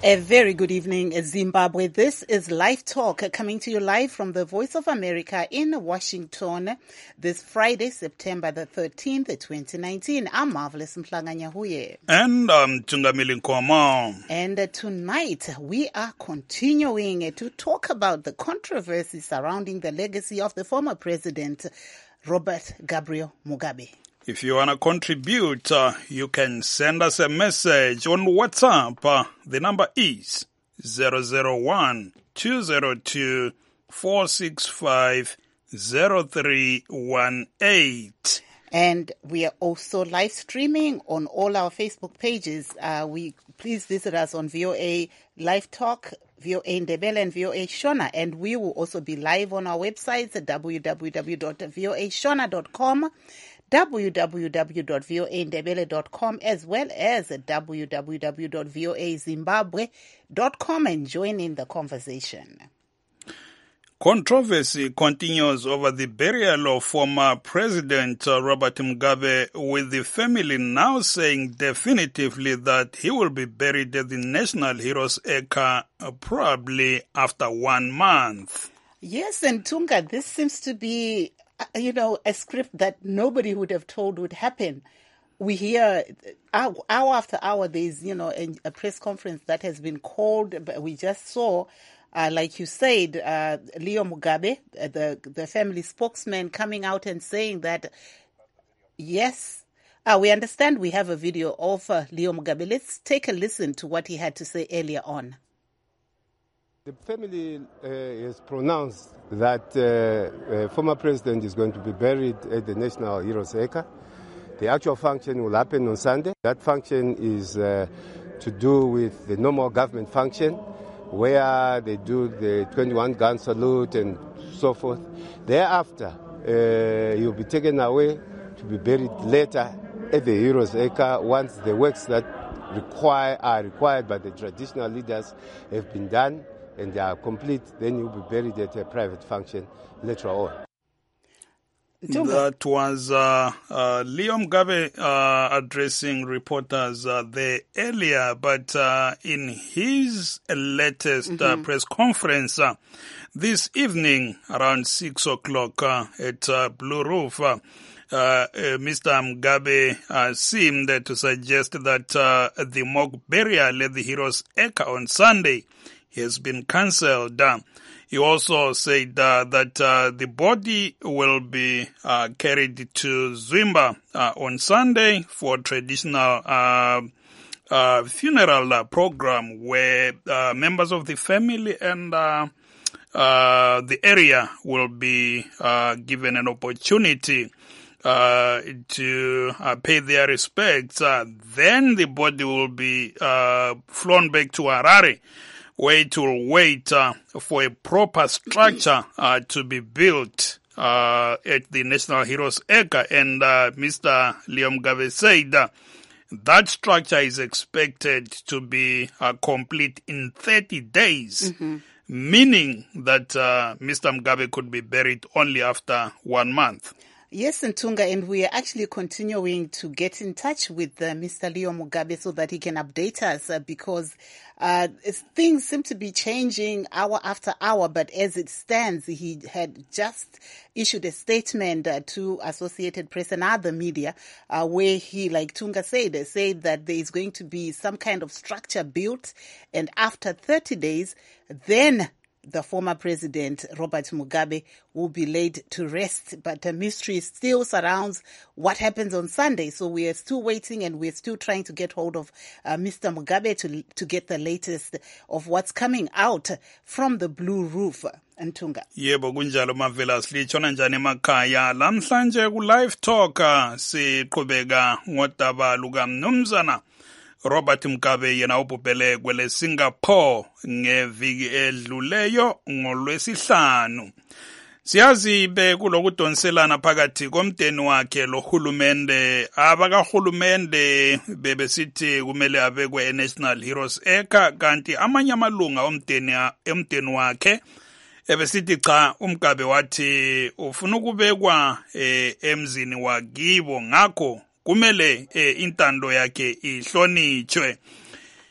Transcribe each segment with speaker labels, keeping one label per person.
Speaker 1: A very good evening, Zimbabwe. This is Live Talk coming to you live from the Voice of America in Washington this Friday, September the 13th, 2019. I'm Marvelous Mhlanga-Nyahuye.
Speaker 2: And I'm Tungamili Nkomo.
Speaker 1: And tonight we are continuing to talk about the controversy surrounding the legacy of the former president, Robert Gabriel Mugabe.
Speaker 2: If you want to contribute, you can send us a message on WhatsApp. The number is 001-202-465-0318.
Speaker 1: And we are also live streaming on all our Facebook pages. Please visit us on VOA Live Talk, VOA Ndebele, and VOA Shona. And we will also be live on our websites at www.voashona.com, www.voandebele.com, as well as at www.voazimbabwe.com, and join in the conversation.
Speaker 2: Controversy continues over the burial of former President Robert Mugabe, with the family now saying definitively that he will be buried at the National Heroes Acre probably after 1 month.
Speaker 1: Yes, and Tunga, this seems to be a script that nobody would have told would happen. We hear hour after hour, there's, a press conference that has been called. But we just saw, like you said, Leo Mugabe, the family spokesman, coming out and saying that, yes, we understand we have a video of Leo Mugabe. Let's take a listen to what he had to say earlier on.
Speaker 3: The family has pronounced that former president is going to be buried at the National Heroes Acre. The actual function will happen on Sunday. That function is to do with the normal government function, where they do the 21-gun salute and so forth. Thereafter, he'll be taken away to be buried later at the Heroes Acre once the works that are required by the traditional leaders have been done and they are complete. Then he'll be buried at a private function later on.
Speaker 2: That was Leo Mugabe addressing reporters there earlier, but in his latest press conference this evening around 6 o'clock at Blue Roof, Mr. Mugabe seemed to suggest that the mock burial at the Heroes Acre on Sunday has been cancelled. He also said that the body will be carried to Zimba on Sunday for a traditional funeral program where members of the family and the area will be given an opportunity to pay their respects. Then the body will be flown back to Harare, where it will wait for a proper structure to be built at the National Heroes Acre. And Mr. Leo Mugabe said that structure is expected to be complete in 30 days, meaning that Mr. Mugabe could be buried only after 1 month.
Speaker 1: Yes, Ntunga, and we are actually continuing to get in touch with Mr. Leo Mugabe so that he can update us because things seem to be changing hour after hour, but as it stands, he had just issued a statement to Associated Press and other media where he, like Tunga said that there is going to be some kind of structure built, and after 30 days, then the former president, Robert Mugabe, will be laid to rest. But a mystery still surrounds what happens on Sunday. So we are still waiting and we're still trying to get hold of Mr. Mugabe to get the latest of what's coming out from the Blue Roof. Ntunga.
Speaker 2: Yebo kunjalo Marvelous, lichona njani emakhaya. Lamhlanje ku Live Talk siqhubeka ngodaba luka Mnumzana Robert Mugabe yena ubhubhele kwele Singapore ngeviki edluleyo ngoLwesihlanu. Siyazi kulokudonselana phakathi komdeni wakhe lohulumende abakahulumende bebesithi kumele abekwe eNational Heroes Acre, kanti amanye amalunga omdeni wakhe ebesithi cha uMgabe wathi ufuna ukubekwa emzini wakibo, ngakho kumele intando yakhe ihlonitshwe.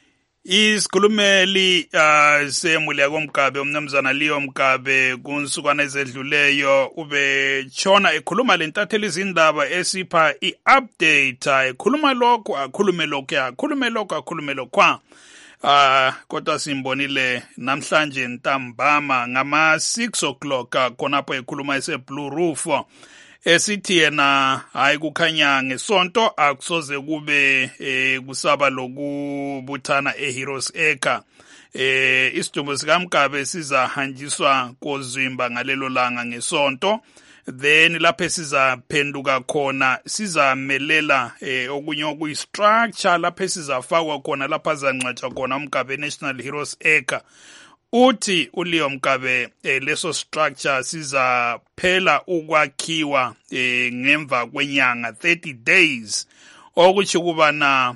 Speaker 2: Isikhulumeli semuli yakoMgabe umnumzana Leo Mugabe kunsukwana ezedluleyo ubetshona ekhuluma lentatheli izindaba esipha i-update ekhuluma lokho akhulume lokho akhulume lokho akhulume lokho kodwa simbonile namhlanje ntambama ngama 6 o'clock khonapho ekhuluma ese-Blue Roof esithi yena hayi kukhanya ngesonto akusoze kube kusaba lokubuthana eHeroes Acre. Isidumbu sikaMgabe sizahanjiswa koZimba ngalelo langa ngesonto, then lapho sizaphenduka khona sizamelela okunye okuyistructure lapho sizafakwa khona lapho azangcwatshwa khona uMgabe National Heroes Acre. Uthi uLeo Mugabe leso structure sizaphela ukwakhiwa ngemva kwenyanga 30 days okuthi kubana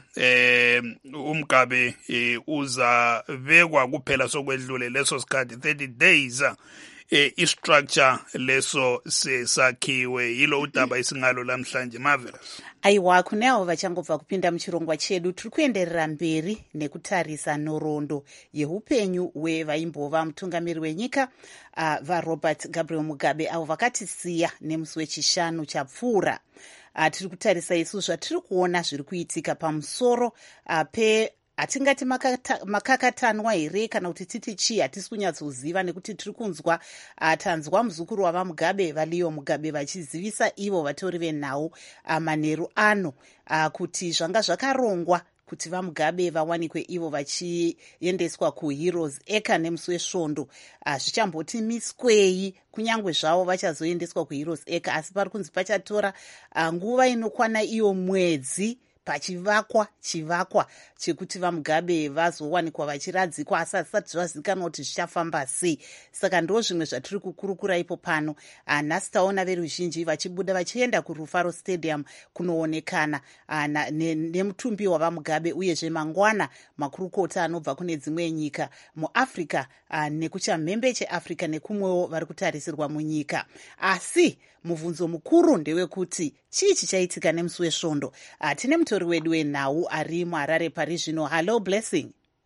Speaker 2: uMgabe uzabekwa kuphela sokwedlule leso sikhathi 30 days istructure leso sesakhiwe. Yilo udaba isingalo lamhlanje. Marvelous.
Speaker 1: Aiwa, kuneavo vachangobva kupinda muchirongwa chedu tiri kuenderera mberi nekutarisa nhoroondo yeupenyu hwevaimbova mutungamiri wenyika vaRobert Gabriel Mugabe avo vakatisiya nemusi wechishanu chapfuura. Tiri kutarisa isu zvatiri kuona zviri kuitika pamusoro hatingati makakatanwa here kana kuti titi chii hatisi kunyatsoziva nekuti tiri kunzwa tanzwa muzukuru wavaMugabe vaLeo Mugabe vachizivisa ivo vatori venhau manheru ano kuti zvanga zvakarongwa kuti vaMugabe vawanikwe ivo vachiendeswa kuHeroes Acre nemusi wesvondo zvichamboti miswei kunyange zvavo vachazoendeswa kuHeroes Acre, asi pari kunzi pachatora nguva inokwana iyo mwedzi pachivakwa chivakwa chekuti vaMugabe vazowanikwa vachiradzikwa asi hasati zvazikanwa kuti zvichafamba sei. Saka ndo zvimwe zvatiri kukurukura ipo pano. Nhasi taona veruzhinji vachibuda vachienda kuRufaro Stadium kunoonekana nemutumbi wavaMugabe, uyezve mangwana makurukota anobva kune dzimwe nyika muAfrica nekuchamhembe cheAfrica nekumwewo vari kutarisirwa munyika. Asi mubvunzo mukuru ndewekuti chii chichaitika nemusi wesvondo. Tine mutori wedu wenhau ari muHarare pari zvino. Hello Blessing.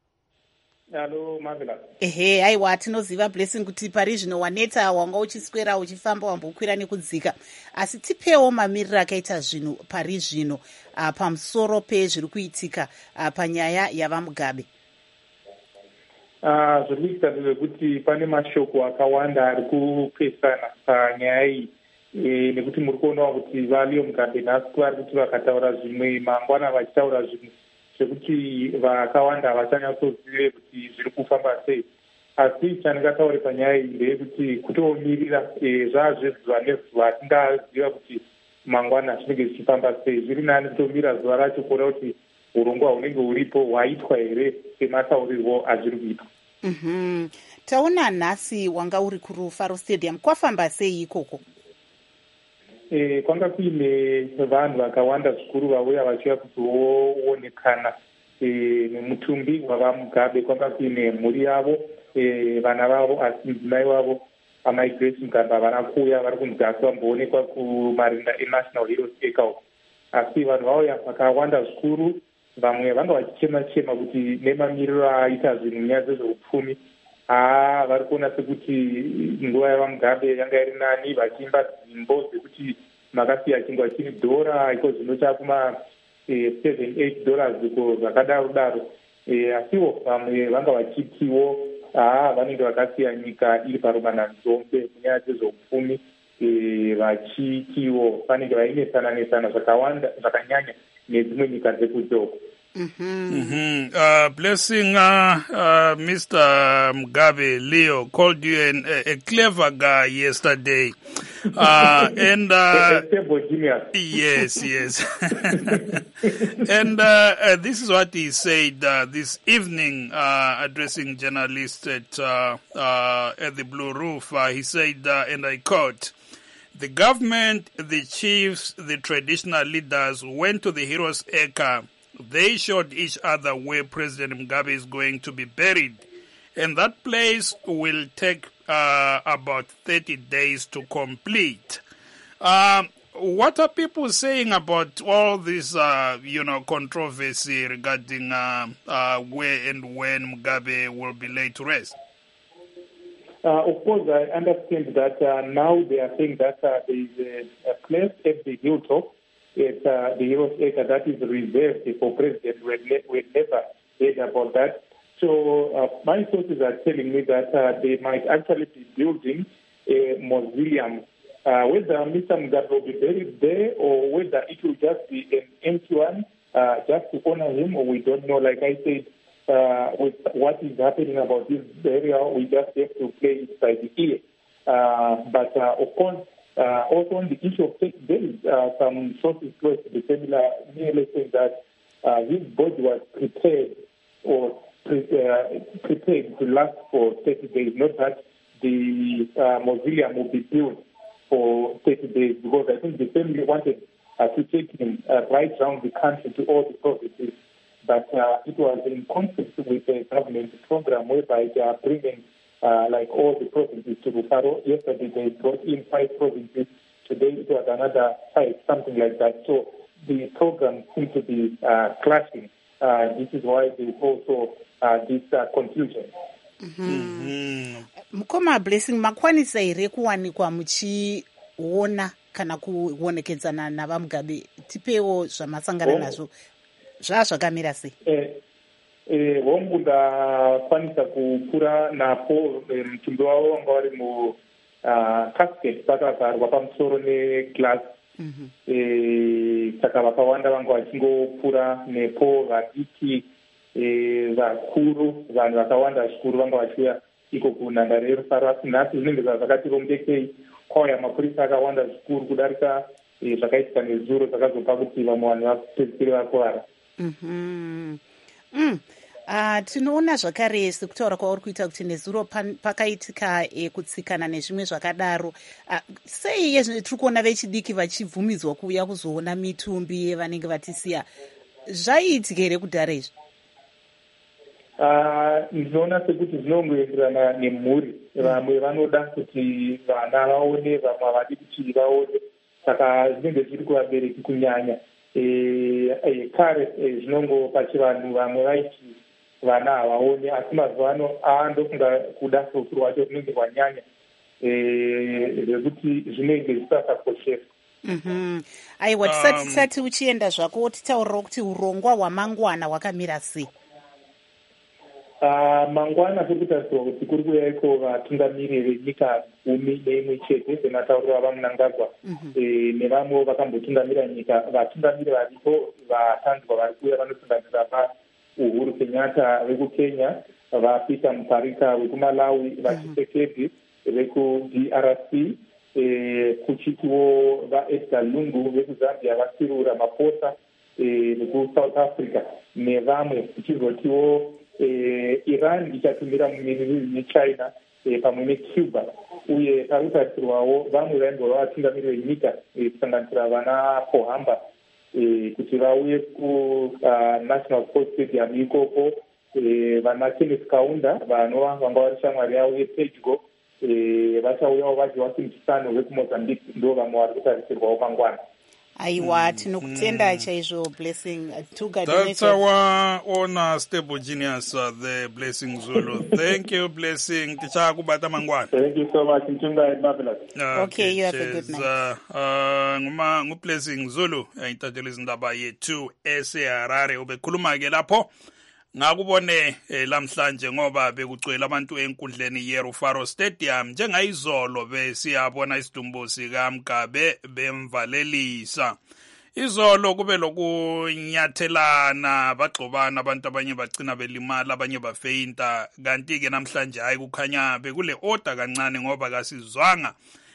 Speaker 4: Hello Marvelous.
Speaker 1: Aiwa, tinoziva Blessing kuti pari zvino waneta, wanga uchiswera uchifamba wambokwira nekudzika, asi tipewo mamiriro akaita zvinhu pari zvino pamusoro pezviri kuitika panyaya yavaMugabe.
Speaker 4: Zviri kuitika ndezvekuti pane mashoko akawanda ari kupesana panyaya iyi, nekuti muri kuonawo kuti vaLeo Mugabe nhasi vari kuti vakataura zvimwe mangwana vachitaura zvimwe zvekuti vakawanda havachanyatsozive kuti zviri kufamba sei. Asi chandingataure panyaya iyi ndeyekuti kutomirira zvazvezuva nezuva tingaziva kuti mangwana zvinenge zvichifamba sei. Zviri nani kutomira zuva racho kuona kuti urongwa hunenge huripo hwaitwa here semataurirwo azviri kuitwa.
Speaker 1: Taona nhasi wanga uri kuRufaro Stadium, kwafamba sei ikoko?
Speaker 4: Kwanga kuine vanhu vakawanda zvikuru vauya vachiuya kuzoonekana nemutumbi wavaMugabe. Kwanga kuine mhuri yavo, vana vavo, asi mudzimai wavo amai Grace Mugabe havana kuuya, vari kunzi asi vamboonekwa kumarinda eNational Heroes Acre. Asi vanhu vauya vakawanda zvikuru, vamwe vanga vachichema-chema kuti nemamiriro aita zvinhu munyaya dzezveupfumi vari kuona sekuti nguva yavaMugabe yanga iri nani, vachiimba dzimbo dzekuti makasiya chingwa chiri dhora iko zvino chakuma $7-8 iko zvakadaro. Asiwo vamwe vanga vachitiwo vanenge vakasiya nyika iri paromananzombe munyaya dzezveupfumi, vachitiwo vanenge vainesana zvakawanda zvakanyanya nedzimwe nyika dzekudoko.
Speaker 2: Blessing, Mr. Mugabe Leo called you a clever guy yesterday. And yes. And this is what he said this evening, addressing journalists at the Blue Roof. He said, and I quote, "The government, the chiefs, the traditional leaders went to the Heroes Acre. They showed each other where President Mugabe is going to be buried, and that place will take about 30 days to complete." what are people saying about all this, controversy regarding where and when Mugabe will be laid to rest?
Speaker 4: Of course, I understand that now they are saying that there is a place at the hilltop, at the Heroes Acre, that is reserved for president. We never heard about that. So my sources are telling me that they might actually be building a mausoleum. Whether Mr. Mugabe will be buried there or whether it will just be an empty one, just to honor him, or we don't know. Like I said, with what is happening about this area, we just have to play it by the ear. But of course, also on the issue of there is some sources close to the similar, nearly saying that his body was prepared to last for 30 days, not that the mausoleum will be built for 30 days, because I think the family wanted to take him right around the country to all the provinces. But it was in conflict with the government program whereby they are bringing all the provinces to Rufaro. Yesterday they brought in 5 provinces. Today it was another 5, something like that. So the program seems to be clashing. This is why there is also this confusion.
Speaker 1: Mukoma Blessing, makwanisa here kuwanikwa muchiona kana kuonekedzana navaMugabe, tipewo zvamasangana nazvo zvazvakamira sei?
Speaker 4: Hongu ndakwanisa kupfuura napo mutumbi wavo vanga vari mucasket pakavharwa pamusoro neglass. Saka vakawanda vanga vachingopfuura nepo, vadiki, vakuru, vanhu vakawanda zvikuru vanga vachiuya iko kunhandare yerufaro. Asi nhasi zvinenge zvakati rongekei, kwauya mapurisa akawanda zvikuru kudarika zvakaitika nezuro, zvakazopa kuti vamwe vanhu vapedzisire vakuvara.
Speaker 1: Tinoona zvakare sekutaura kwauri kuita kuti nezuro pakaitika kutsikana nezvimwe zvakadaro. Sei yezvino tiri kuona vechidiki vachibvumidzwa kuuya kuzoona mitumbi yevanenge vatisiya? Zvaiitika here kudhara izvi?
Speaker 4: Ndinoona sekuti zvinongoenderana nemhuri. Vamwe vanoda kuti vana vaone, vamwe havadi kuti vaone. Saka zvinenge zviri kuvabereki kunyanya. Kare zvinongopa chivanhu, vamwe vaiti vana havaone, asi mazuva ano ndofunga kuda sousuru wacho runenge rwanyanya zvekuti zvinenge zvisasakosheswa.
Speaker 1: Aiwa, tisati uchienda zvako titaurirawo kuti urongwa hwamangwana hwakamira sei?
Speaker 4: Mangwana sekutarisirwa kuti kuri kuuya iko vatungamiri venyika 11 senataurira vamunangagwa nevamwe vakambotungamira nyika. Vatungamiri varipo vatanzwa vari kuuya vanosanganisira vaUhuru Kenyatta vekukenya, vaPeter Mutharika vekuMalawi, vaChisekedi vekuDRC, kuchitiwo vaEdgar Lungu vekuzambia, vaCyril Ramaphosa vekuSouth Africa nevamwe, kuchizotiwo Iran ichatumira mumiririri neChina pamwe neCuba, uye parikutarisirwawo vamwe vaingova vatungamiri venyika kusanganisira vana Pohamba kuti vauye kuNational Sports Stadium ikoko, vana Kenneth Kaunda vanova vanga vari shamwari yavo yepedyo vachauyawo vaJoaquim vekuMozambique, ndo vamwe vari kutarisirwawo mangwana.
Speaker 1: Aiwa, tinokutenda chaizvo Blessing.
Speaker 2: That's our owner, Stable Genius, the Blessing Zulu. Thank you, Blessing. Tichakubata mangwana.
Speaker 4: Thank you so much. Mtunga marvelous.
Speaker 1: Okay, you have a good night.
Speaker 2: Ngu-Blessing Zulu, intatheli izindaba yethu eseHarare. Ubekhuluma ke lapho ngakubone lamhlanje ngoba bekucwele abantu enkundleni yeRufaro Stadium njengayizolo besiyabona isidumbu sikaMugabe bemvalelisa. Izolo kube lokunyathelana, bagxobana, abantu abanye bagcina belimala, abanye bafeyinta, kanti ke namhlanje hayi kukhanya bekule order kancane ngoba kasizwanga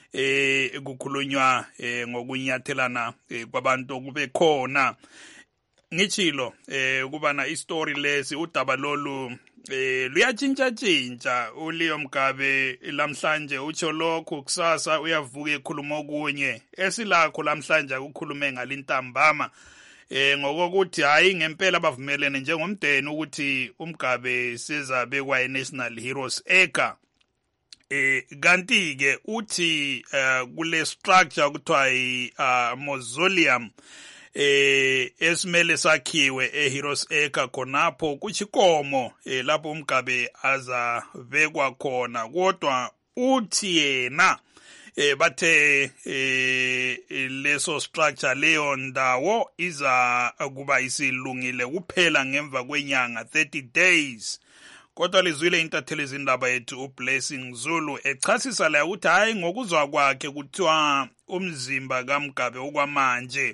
Speaker 2: kukhulunywa ngokunyathelana kwabantu kube khona. Ngichilo kubana istory lesi udaba lolu luyatshintsha uLeo Mugabe lamhlanje utsho lokho, kusasa uyavuka ekhuluma okunye. Esilakho lamhlanje ukukhulume ngalintambama ngokokuthi hayi ngempela abavumelene njengomdeni ukuthi uMugabe sezabekwa eNational Heroes Acre. kanti ke uthi kule structure kuthiwa yi mausoleum esimele sakhiwe eHeroes Acre khonapho kuchikomo lapho uMgabe azabekwa khona, kodwa uthi yena bathe leso structure leyo ndawo iza kuba isilungile kuphela ngemva kwenyanga 30 days. Kodwa lizwile intatheli zindaba yethu uBlessing Zulu echasisa la ukuthi hayi ngokuzwa kwakhe kuthiwa umzimba kaMgabe okwamanje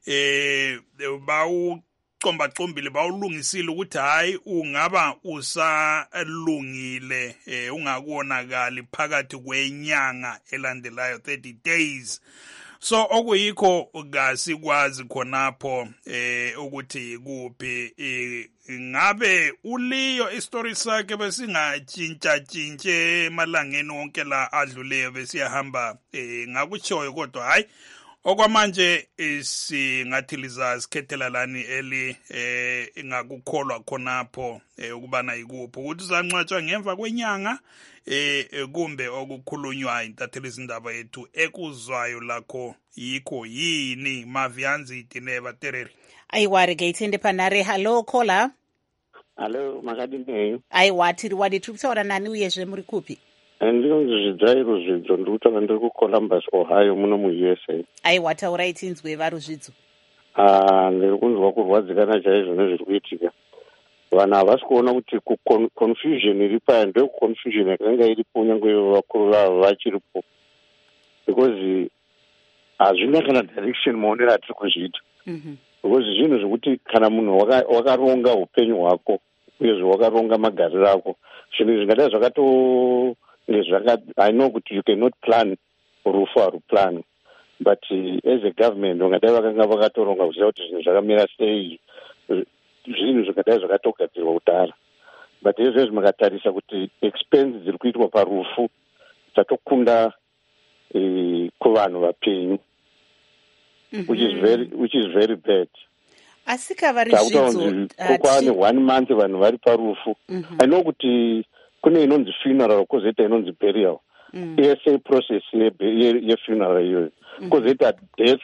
Speaker 2: bawucombacombile bawulungisile ukuthi hayi ungaba usalungile ungakuwonakali phakathi kwenyanga elandelayo 30 days. So okuyikho kasikwazi khonapho ukuthi kuphi ngabe uliyo istory sakhe besingatshintsha emalangeni wonke la adluleyo besiyahamba ngakutshoyo, kodwa hayi okwamanje singathi lizazikhethela lani eli ingakukholwa khonapho ukubana yikuphi ukuthi uzancwatshwa ngemva kwenyanga kumbe okukhulunywa intatheli zindaba yethu ekuzwayo lakho yikho yini. Mavianzi Tineva Tereri
Speaker 1: aiwa regaitende panare. Hello caller.
Speaker 5: Hello makadinei.
Speaker 1: Aiwa tiri tiri kutaura nani uyezve muri kupi?
Speaker 5: Ndinonzi Zvidzai Zvidzo, ndiri kutaura ndiri kuColumbus, Ohio muno muUSA.
Speaker 1: Aiwa taurai tinzwe vaRuzvidzo.
Speaker 5: Ndiri kunzwa kurwadzikana chaizvo nezviri kuitika. Vanhu havasi kuona kuti confusion iri paya ndeyo confusion yakanga iripo nyange vakuru vavo vachiripo, because hazvina kana direction maonero atiri kuzviita. Because zvinhu zvekuti kana munhu wakaronga upenyu hwako uyezve wakaronga magariro ako, zvinhu zvingadai zvakato I know kuti you cannot plan rufu haruplan, but as a government vangadai vakanga vakatoronga kuziva kuti zvinhu zvakamira sei, zvinhu zvingadai zvakatogadzirwa kudhara. But izvezvi makatarisa kuti expense dziri kuitwa parufu dzatokunda kuvanhu vapenyu, which is very bad.
Speaker 1: Asika vaRuzvidzo
Speaker 5: kwane 1 month vanhu vari parufu. I know kuti kune inonzi funeral kozoita inonzi burial. Ese process yefuneral iyoyo kozoita death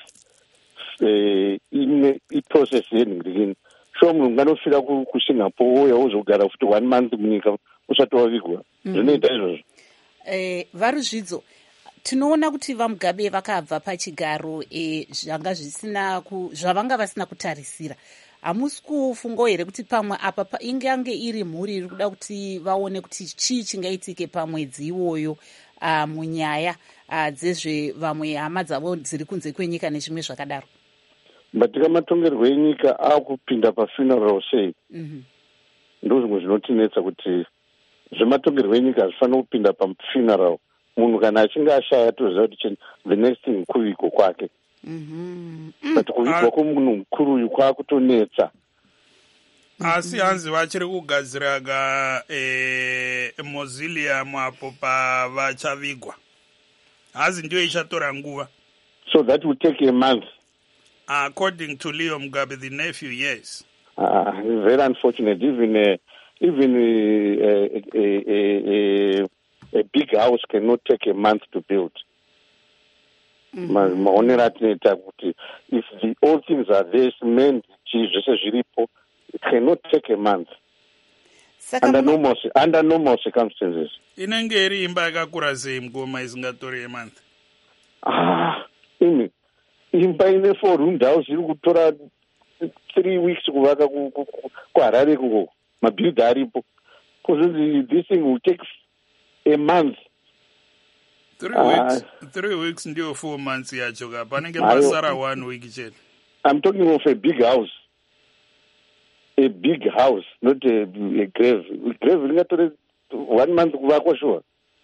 Speaker 5: process yenhingirikini. So munhu unganofira kuSingapore uya uzogara futi 1 month munyika usati wavigwa. Zvinoita izvozvo.
Speaker 1: VaRuzvidzo, tinoona kuti vaMugabe vakabva pachigaro zvanga zvavanga vasina kutarisira. Hamusi kufunga here kuti pamwe apa ingange iri mhuri iri kuda kuti vaone kuti chii chingaitike pamwedzi iwoyo munyaya dzezve vamwe hama dzavo dziri kunze kwenyika nezvimwe zvakadaro?
Speaker 5: Matika matongerwo enyika akupinda pafuneral sei? Ndozvimwe zvinotinetsa kuti zvematongerwo enyika hazvifanira kupinda pafuneral. Munhu kana achinge ashaya toziva kuti the next thing kuvigwa kwake. But kuvigwa kwomunhu mukuru uyu kwakutonetsa.
Speaker 2: Asi hanzi vachiri kugadzira mausoleum apo pavachavigwa. Hazi ndiyo ichatora nguva.
Speaker 5: So that will take a month.
Speaker 2: According to Leo Mugabe, the nephew, yes.
Speaker 5: Very unfortunate. Even a big house cannot take a month to build. If all things are there, cement, it cannot take a month. Under normal circumstances.
Speaker 2: Inenge iri imba yakakura sei mgoma isingatori a month?
Speaker 5: Imba ine 4-room house iri kutora 3 weeks kuvaka kuHarare kuko mabhild aripo. Because this thing will take a month.
Speaker 2: 3 weeks ndio 4 months yacho ka panenge pasara 1 week chete.
Speaker 5: I'm talking of a big house. A big house, not a grave. Grave ringatore 1 month kuvakwa sure.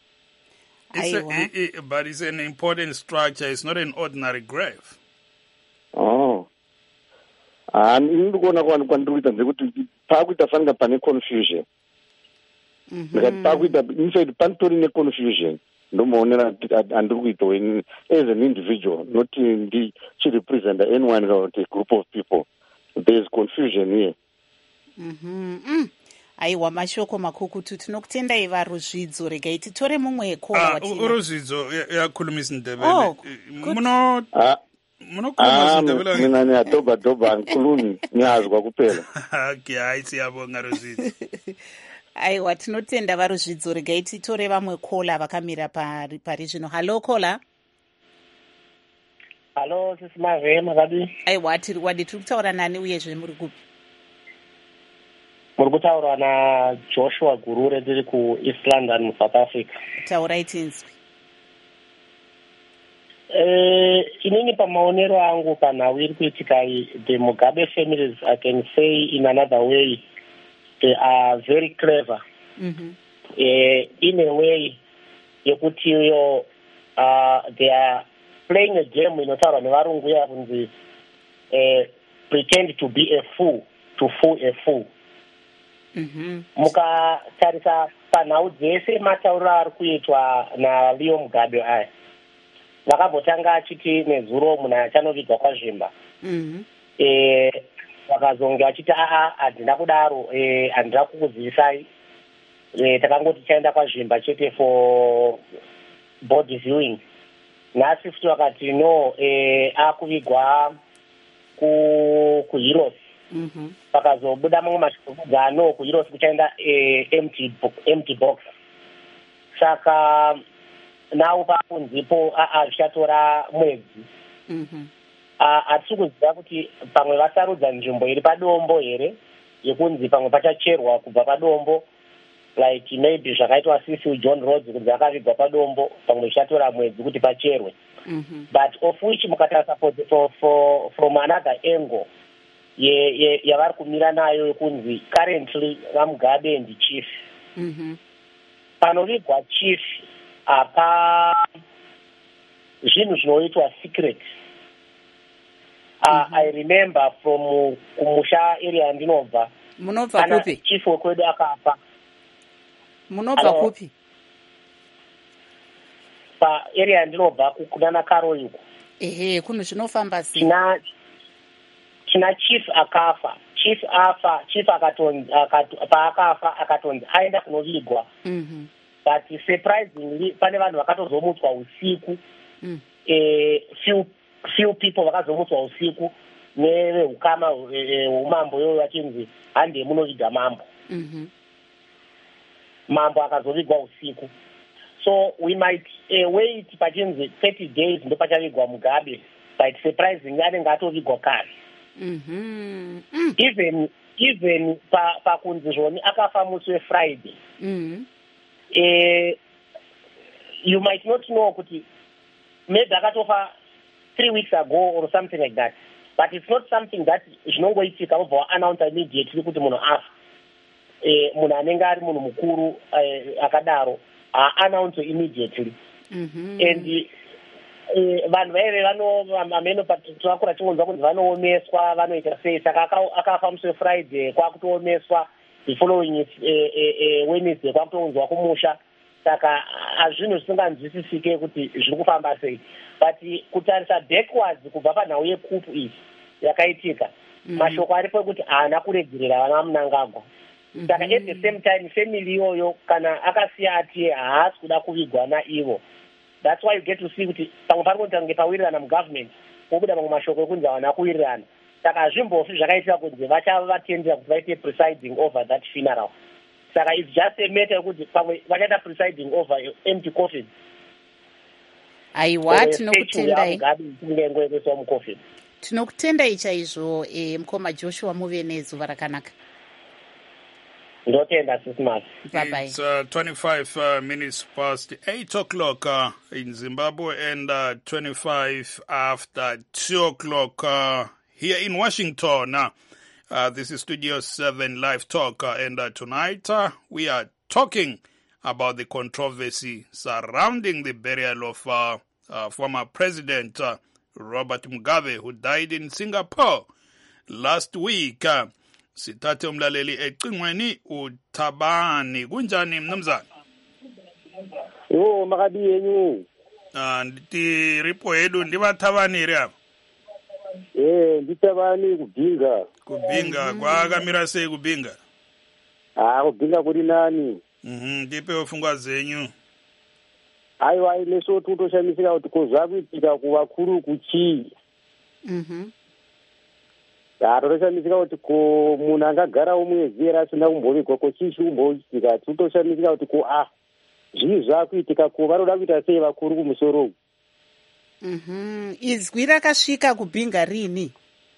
Speaker 2: But it's an important structure. It's not an ordinary grave.
Speaker 5: Oh. Ndiri kuona kwandikuita ndekuti pakuita fanira pane confusion. Ndikati pakuita inside panitori neconfusion. Ndomaonera handiri kuitawo as an individual, not ndichirepresenta anyone or a group of people. There is confusion here.
Speaker 1: aiwa mashoko makukutu tinokutendai varuzvidzo regai titore mumwe kola
Speaker 2: uruzvidzo yakhulumisa Ndebele munokhuluma Ndebele
Speaker 5: mina niyadobha angikhulumi niyazwa kuphela.
Speaker 2: Okay, hayi siyabonga Ruzvidzo.
Speaker 1: aiwa tinotenda varuzvidzo regai titore vamwe kola vakamira pari zvino. Hallo kola.
Speaker 6: Hallo sisimave makadi.
Speaker 1: aiwa tiri kutaura nani uyezve muri kupi?
Speaker 6: Muri kutaura na Joshua Gurure tiri kuEast London muSouth Africa.
Speaker 1: Taurai tinzwi.
Speaker 6: Inini pamaonero angu panhau iri kuitika the Mugabe families, I can say in another way they are very clever. In a way yekuti they are playing a game inotaurwa nevarungu yakunzi pretend to be a fool to fool a fool. Mukatarisa panhau dzese matauriro ari kuitwa naLeo Mugabe aya vakambotanga achiti nezuro munhu achanovigwa kwazvimba vakazonge achiti handina kudaro handina kukuzivisai takangoti tichaenda kwazvimba chete for body viewing. Nhasi futi vakati no akuvigwa kuHeroes. Pakazobuda mamwe mashoko no kuHeroes kuchaenda empty box. Saka nawo pakunzipo zvichatora mwedzi. Hatisi kuziva kuti pamwe vasarudza nzvimbo iri padombo here yekunzi pamwe pachacherwa kubva padombo, like maybe zvakaitwa sisi John Rhodes kunzi akavigwa padombo pamwe zvichatora mwedzi kuti pacherwe. But of which mukatarisa from another angle yavari kumira nayo yekunzi currently vaMugabe ndi chief. Panovigwa chief apa zvinhu zvinoitwa secret. I remember from kumusha area yandinobva.
Speaker 1: Munobva kupi?
Speaker 6: Chief wekwedu akafa.
Speaker 1: Munobva kupi?
Speaker 6: Pa area yandinobva kunana Karo yuko.
Speaker 1: Ehe, kuno zvinofamba sei?
Speaker 6: China chief akafa. Chief akatonzi paakafa akatonzi aenda kunovigwa. But surprisingly pane vanhu vakatozomutswa usiku. Few people vakazomutswa usiku nevehukama umambo yoyo vachinzi hande munoviga mambo. Mambo akazovigwa usiku. So we might wait pachinzi 30 days ndo pachavigwa Mugabe, but surprisingly anenge atovigwa kare. Even pakunzi zvoni akafa musi weFriday. You might not know kuti maybe akatofa 3 weeks ago or something like that, but it's not something that zvinongoitika vobva announce immediately kuti munhu afa. Munhu anenge ari munhu mukuru akadaro announce immediately. And vanhu vaive ameno takakura timonzwa kunzi vanoomeswa vanoita sei, saka akafa musi weFriday kwakutoomeswa, the following Wednesday kwakutounzwa kumusha. Saka hazvinhu zvisinganzwisisike kuti zviri kufamba sei. But kutarisa backwards kubva panhau yekupu iyi yakaitika, mashoko aripo ekuti haana kuregerera vana Mnangagwa. Saka at the same time family iyoyo kana akasiya ati haasi kuda kuvigwa naivo. That's why you get to see kuti pamwe pari kutange pawirirana mugovernment pobuda mamwe mashoko ekunzi havana kuwirirana. Saka hazvimbofi zvakaitika kunzi vachava vatendera kuti vaite presiding over that funeral. Saka it's just a matter yekuti pamwe vachaita presiding over empty coffin.
Speaker 1: Aiwa tinokutendai.
Speaker 6: Tinokutendai
Speaker 1: chaizvo mukoma Joshua muve nezuva rakanaka.
Speaker 6: Ndotenda sismas.
Speaker 1: Bye bye.
Speaker 2: It's 25 minutes past 8 o'clock in Zimbabwe and 25 after 2 o'clock here in Washington. This is Studio 7 Live Talk, and tonight we are talking about the controversy surrounding the burial of former President Robert Mugabe, who died in Singapore last week. Sithathe umlaleli ecingweni uThabani. Kunjani mnumzana?
Speaker 5: Makadi yenyu.
Speaker 2: Ndithi ripo yedu ndibathabani ri apa?
Speaker 5: Ndithabani kubhinga.
Speaker 2: Kubhinga kwakamira sei kubhinga?
Speaker 5: Kubhinga kuri nani?
Speaker 2: Ndipe pfungwa dzenyu.
Speaker 5: Aiwa ineso totoshamisika kuti kozvakuitika kuvakuru kuchii. Totoshamisika kuti munhu angagarawo mwedzi here asina kumbovigwa chii chiri kumboitika. Totoshamisika kuti zvii zvakuitika vanoda kuita sei vakuru kumusoro.
Speaker 1: Izwi rakasvika kubhinga rini?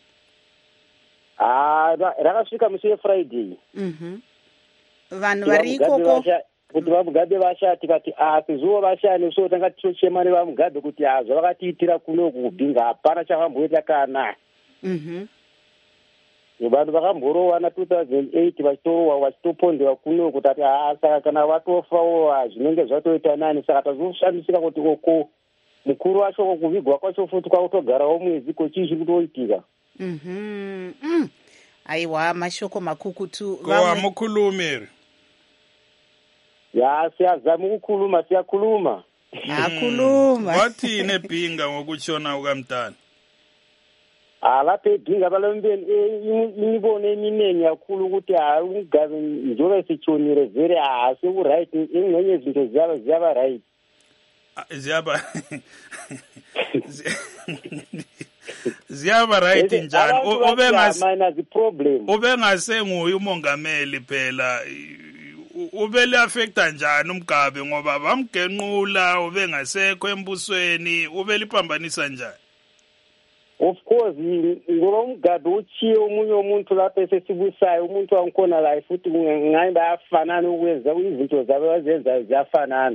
Speaker 5: Rakasvika musi weFriday.
Speaker 1: Vanhu vari ikoko
Speaker 5: kuti vamugabe vashati kati sezuva vashani so tanga tichochema nevamugabe kuti zvavakatiitira kuno kubhinga hapana chakamboita kana. Vanhu vakamborowana 2008 vachitorowa vachitopondewa kuno kuti saka kana vatofawo zvinenge zvatoita nani. Saka tazoshamisika kuti mukuru wacho kuvigwa kwacho futi kwakutogarawo mwedzi chii chiri kutoitika.
Speaker 1: Aiwa mashoko makukutu.
Speaker 2: Hamukhulumi here?
Speaker 5: Siyazama ukukhuluma siyakhuluma.
Speaker 1: Akhuluma.
Speaker 2: Wathi nebhinga ngokutshona kukaMtana?
Speaker 5: Lapha ebhinga balombeni imibono eminingi kakhulu ukuthi uMgabe njengoba sitshonile vele sekuright ingxenye izinto ziyaba right.
Speaker 2: Ziyaba right njani?
Speaker 5: Ubengasenguye
Speaker 2: umongameli phela ubele affecta njani uMgabe ngoba bamgenqula ubengasekho embusweni ubele iphambanisa njani?
Speaker 5: Of course ngoba uMgabe uchiye omunye umuntu lapha esesibusayo umuntu wangikhona la futhi ngabe bayafanana ukwenza izinto zabo bazenza ziyafanana.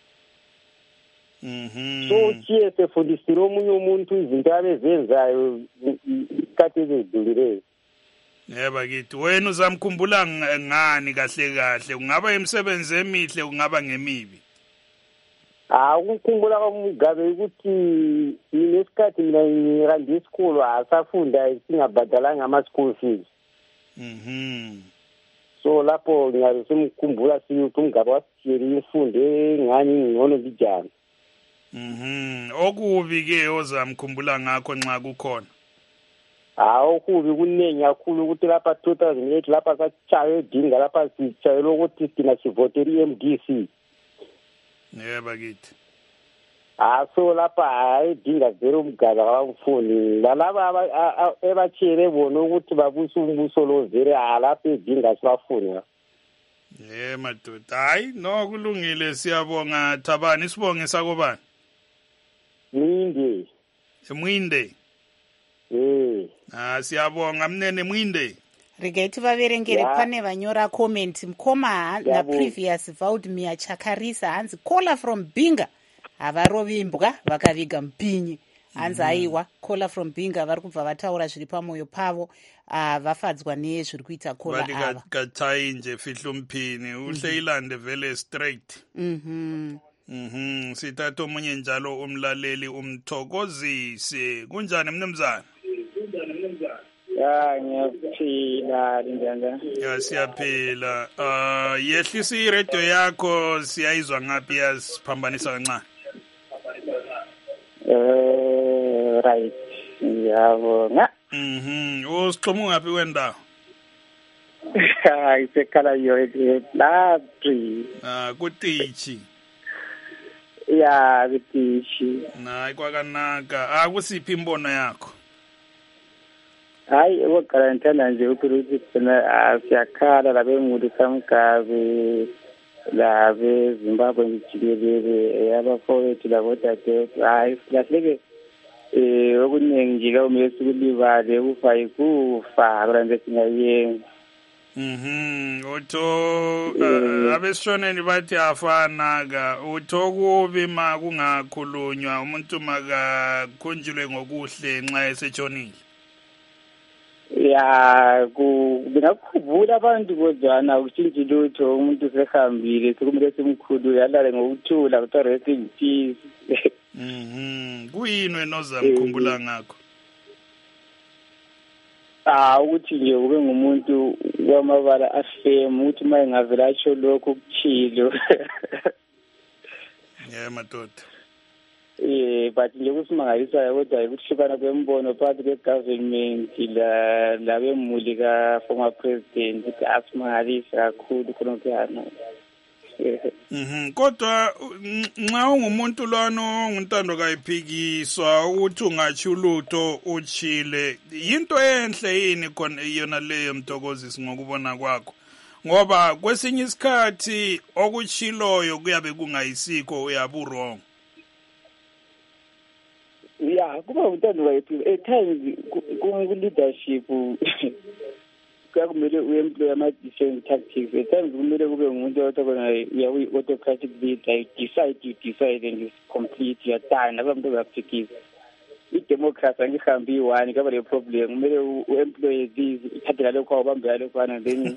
Speaker 5: So uchiye sefundisile omunye umuntu izinto abezenzayo ikhathi ezidlulileyo.
Speaker 2: Yebo kithi wena uzamkhumbula ngani kahle kungaba imisebenzi emihle kungaba ngemibi?
Speaker 5: Ukukhumbula kwaMgabe ukuthi ngesikhathi mina ngihamba isikolo asafunda singabhadalanga ama-school fees. So lapho ngiyabe simkhumbula ukuthi uMgabe wasitshiyela imfundo engani ngcono bijana.
Speaker 2: Okubi-ke ozamkhumbula ngakho nxa kukhona?
Speaker 5: Okubi kuningi kakhulu ukuthi lapha 2008 lapha satshaye edinga lapha sitshayelwe ukuthi thina sivotela i-MDC.
Speaker 2: Yebo kithi.
Speaker 5: So lapha edinga vele uMgabe akawamfuni lalaba ebatshiyele bona ukuthi babuse umbuso lo vele lapha edinga sibafuni.
Speaker 2: Madoda hayi no kulungile siyabonga. Thabani isibonge sakobani?
Speaker 5: Mwinde.
Speaker 2: Mwinde. Siyabonga mnene Mwinde.
Speaker 1: Regai vaverengere pane vanyora comment mukoma naprevious Vaudemir Chakarisa hanzi caller from Binga havarovi imbwa vakaviga mupinyi hanzi aiwa caller from Binga vari kubva vataura zviri pamwoyo pavo vafadzwa nezviri kuita caller ava
Speaker 2: katainje fihlo mphini uhle ilande vele straight. Sithatha omunye njalo umlaleli umthokozisi. Kunjani mnumzana?
Speaker 7: Ngiyaphila linjani?
Speaker 2: Siyaphila. Yehlisa iradio yakho siyayizwa ngaphi yasiphambanisa kancane.
Speaker 7: Right. Ngiyabonga.
Speaker 2: Usixhuma ngaphi kwendawo?
Speaker 7: Isekhala yo laphi.
Speaker 2: Kutichi.
Speaker 7: Kutichi.
Speaker 2: Hayi kwakanaka. Akusiphi imbono yakho?
Speaker 7: Hayi ukugarantana nje ukuthi thina siyakhala labe muntu kaMgabe labe Zimbabwe ngijikelele yabafowethu labodadewethu. Hayi silahleke okuningi nje kumele sikulibale ukufa ikufa kodwa singayenza.
Speaker 2: Utho abesishoneni bathi afana utho kubi ma kungakhulunywa umuntu makakhunjulwe ngokuhle nxa esetshonile.
Speaker 7: Ngakhumbula abantu kodwana ukutshintshi lutho umuntu sehambile sekumele simkhulule alale ngokuthula kuthiwa rest in peace.
Speaker 2: Kuyini wena ozamkhumbula ngakho?
Speaker 7: Ukuthi nje ube ngumuntu wamabala afemu ukuthi uma engavela atsho lokho kuchilo.
Speaker 2: Madoda.
Speaker 7: but njekusimangalisa kodwa yikuhlukana kwembono phakathi kwe-government labemuli ka-former president ukuthi asimangalisa kakhulu khonokuyana.
Speaker 2: Kodwa nxa ungumuntu lwana onguntando kayiphikiswa ukuthi ungathi ulutho uchile yinto enhle yini khona yona leyo Mtokozisi ngokubona kwakho ngoba kwesinye isikhathi okuchiloyo kuyabe kungayisikho uyabe wrong.
Speaker 7: Yeah, kuba untando kayiphikiswa at times ku-leadership kumele uemploy ama-different tactics. At times kumele kube ngumuntu othokona uyi-autocratic leader, you decide and you complete, you are done. Akula muntu oyakuphikisa. I-democracy angihambi iyi-one kaba le-problem. Kumele u-employ these, uthathe ngalokho ubambe ngalokho then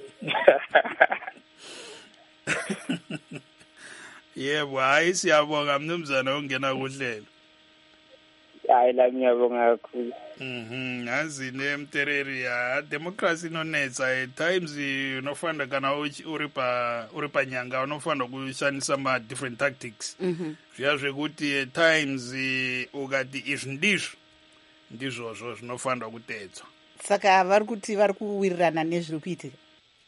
Speaker 2: Yebo, hayi siyabonga mnumzana ongena kuhlelo.
Speaker 7: hayi la ngiyabonga kakhulu.
Speaker 2: Nazi nemtereri ya democracy nonetsa at times unofanda kana uripa nyanga unofanda kushandisa ma different tactics. Zviya zvekuti at times ukati izvi ndizvozvo zvinofanda kutedzwa.
Speaker 1: Saka vari kuti vari kuwirirana nezviri kuitika.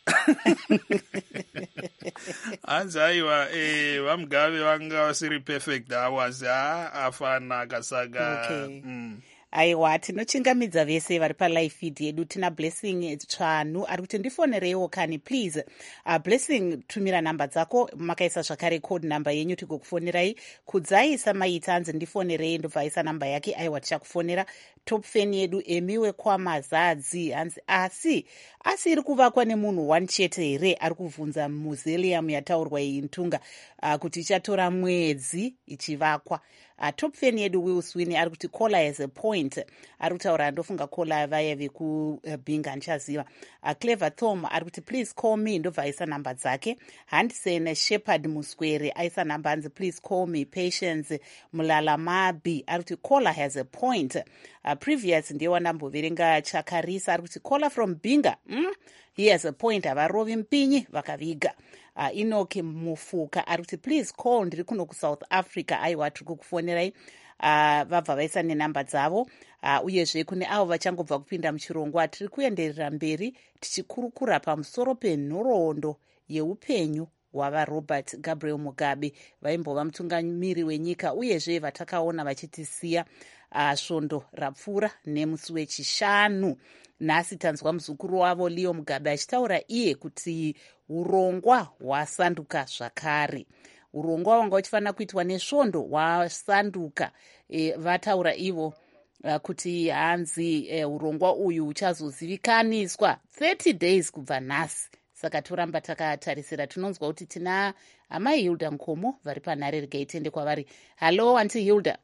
Speaker 2: Hanzi aiwa vaMugabe vanga vasiri perfect hours afana kasaga.
Speaker 1: Aiwa tinochingamidza vese vari palive feed yedu. Tina Blessing Tsvanu ari kuti ndifonereiwo kani please. Blessing tumira namba dzako makaisa zvakare code namba yenyu tigokufonerai. Kudzai samaita hanzi ndifonerei ndobva aisa namba yake. Aiwa tichakufonera. Top fan yedu emiwe kwamazadzi hanzi asi iri kuvakwa nemunhu one chete here ari kubvunza museum yataurwa iyi Ntunga kuti ichatora mwedzi ichivakwa. Top fan yedu Will Sweeney ari kuti Kola has a point. Ari kutaura ndofunga Kola vaya vekubinga ndichaziva. Clever Tom ari kuti please call me ndobva aisa namba dzake. Handsen Shepherd Muswere aisa namba hanzi please call me. Patience Mulalamabi ari kuti Kola has a point. Previous ndiye wandamboverenga Chakarisa ari kuti Kola from Binga. He has a point. Avarovi mpinyi vakaviga. Inoki Mufuka ari kuti please call ndiri kuno kuSouth Africa. Aiwa tiri kukufonerai. Vabva vaisa nenamba dzavo. Uyezve kune avo vachangobva kupinda muchirongwa tiri kuenderera mberi tichikurukura pamusoro penhoroondo yeupenyu hwava Robert Gabriel Mugabe vaimbova mutungamiri wenyika uyezve vatakaona vachitisiya svondo rapfuura nemusi wechishanu. Nhasi tanzwa muzukuru wavo Leo Mugabe achitaura iye kuti urongwa hwasanduka zvakare. Urongwa wanga uchifanira kuitwa nesvondo hwasanduka. Vataura ivo kuti hanzi urongwa uyu uchazozivikaniswa 30 days kubva nhasi. Saka toramba takatarisira. Tinonzwa kuti tina amai Hilda Nkomo vari panhare. Regai tiende kwavari. Hello Auntie Hilda.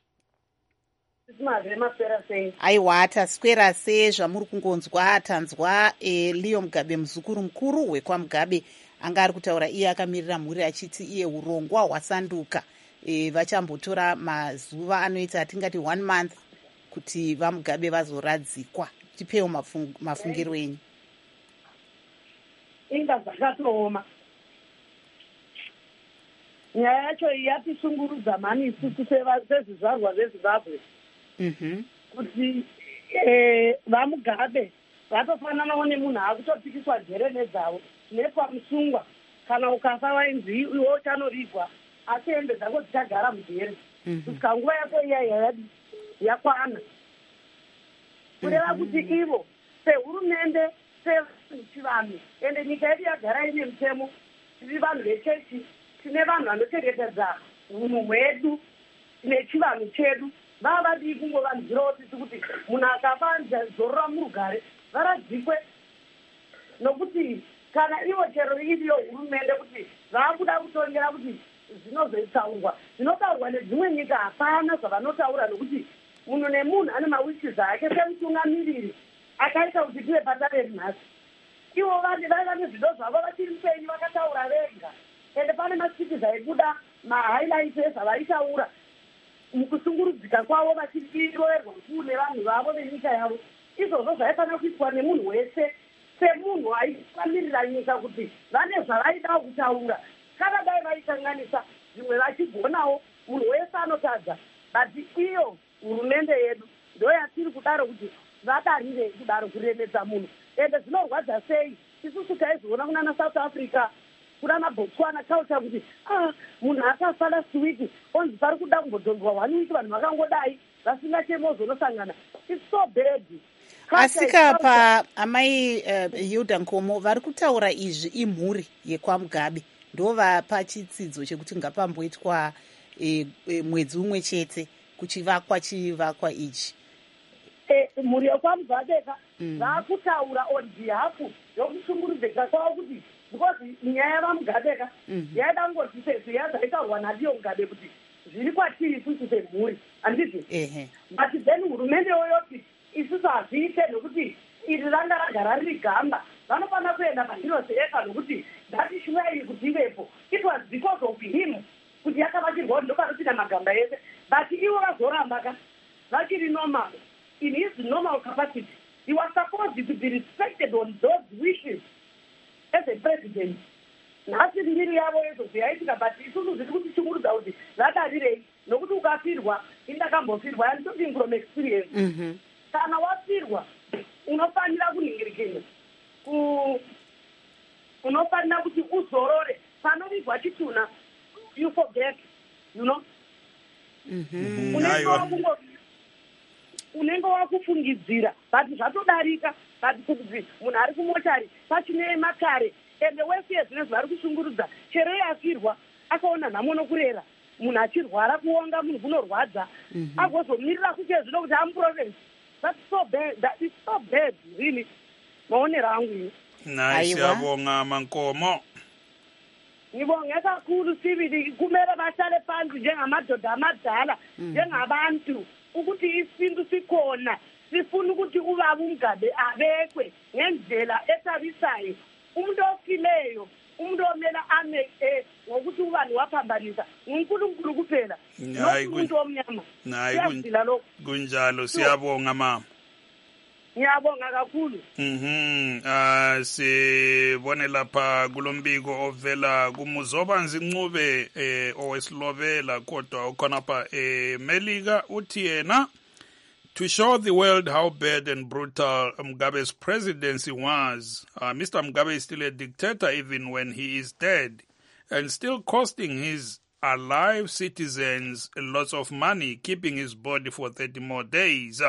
Speaker 1: Aiwa taswera sei zvamuri kungonzwa? Tanzwa Leo Mugabe muzukuru mukuru wekwaMugabe anga ari kutaura iye akamirira mhuri achiti iye urongwa hwasanduka. Vachambotora mazuva anoita atingati 1 month kuti vaMugabe vazoradzikwa. Tipewo mafungiro enyu.
Speaker 8: Inga zvakatooma. Nyaya yacho yatisungurudza mani isusu sezvizvarwa zveZimbabwe. Kuti vaMugabe vatofananawo nemunhu akutopikiswa jere nedzavo nepamusungwa kana ukafa wainzi iwe uchanorigwa asi hembe dzako dzichagara mujere kusvika nguva yako iya yakwana. Kureva kuti ivo sehurumende sechivanhu ende nyika yedu yagara ine mutemo. Tiri vanhu vechechi, tine vanhu vanochengetedza unhu hwedu nechivanhu chedu. Vava vadii kungovanzirawo tisi kuti munhu akafa zorora murugare varadzikwe. Nokuti kana ivo chero iriyo hurumende kuti vakuda kutongera kuti zvinozotaurwa nedzimwe nyika hapana zvavanotaura nokuti munhu nemunhu ane mawishes ake semutungamiriri akaita kuti tive padare rinhasi. Ivo vaiva nezvido zvavo vachiri mupenyu vakataura vega ende pane masikizi aibuda mahighlights ezvavaitaura mukusungurudzika kwavo vachiroverwa kune vanhu vavo venyika yavo. Izvozvo zvaifanira kuitwa nemunhu wese semunhu aifamirira nyika kuti vane zvavaida kutaura. Kana dai vaisanganisa zvimwe vachigonawo munhu wese anotadza but iyo hurumende yedu ndo yatiri kudaro kuti vadarire kudaro kuremedza munhu ende zvinorwadza sei isusu taizoona kunana South Africa kunana Botswana culture kuti munhu akafa last week onzi pari kuda kumbodzodzwa 1 week vanhu vakangodai vasingachemozonosangana. It's so bad.
Speaker 1: Asika pa amai Hilda Nkomo vari kutaura izvi imhuri yekwaMugabe ndova pachitsidzo chekuti ngapamboitwa mwedzi umwe chete kuchivakwa chivakwa ichi.
Speaker 8: Mhuri yekwaMugabe vakutaura on behalf yokushungurudzika kwavo kuti because nyaya yavaMugabe yaida ngoti sezvo yazaitaurwa naDiyo Mugabe kuti zviri kwatiri isusu semhuri handizvo. But then hurumende yoyoti isusu hazviite nokuti iri ranga ragara riri gamba vanofanira kuenda paHeroes Acre nokuti ndatishuvai kuti ivepo. It was because of him kuti yakavakirwa kuti ndopanopinda magamba ese, but ivo vazoramba vachiri normal in his normal capacity. He was supposed to be respected on those wishes as a president. Nhasi mbiri yavo izvo zviyaitika, but isusu zviri kutichungurudza kuti zvadarirei nokuti ukafirwa indakambofirwa I'm talking from experience. Kana wafirwa unofanira kunhingirikira unofanira kuti uzorore panovigwa chituna you forget, you know. Unenge wakufungidzira but zvatodarika, but kuti munhu ari kumochari pachine makare ende wese zvinezvo vari kushungurudza chero yafirwa akaona nhamo nokurera munhu achirwara kuonga munhu kunorwadza agozomirira kuche zvino kuti amuprovince. That's so bad. That is so bad, really. Maonero angu ini.
Speaker 2: Siyabonga Mankomo.
Speaker 8: Ngibonga kakhulu sibili kumele bahlale phansi njengamadodana amadala njengabantu ukuthi isintu sikhona sifuna ukuthi ubaba uMugabe abekwe ngendlela ethabisayo. Umuntu ofileyo umuntu omela ame ngokuthi ubani waphambanisa uNkulunkulu kuphela nomuntu omnyama. Siyazila lokho
Speaker 2: kunjalo. Siyabonga mama.
Speaker 8: Ngiyabonga kakhulu.
Speaker 2: Sibone lapha kulombiko ovela kuMuzobanzi Ncube owesilobela kodwa ukhonapha eMelika uthi yena to show the world how bad and brutal Mugabe's presidency was. Mr. Mugabe is still a dictator even when he is dead and still costing his alive citizens lots of money, keeping his body for 30 more days.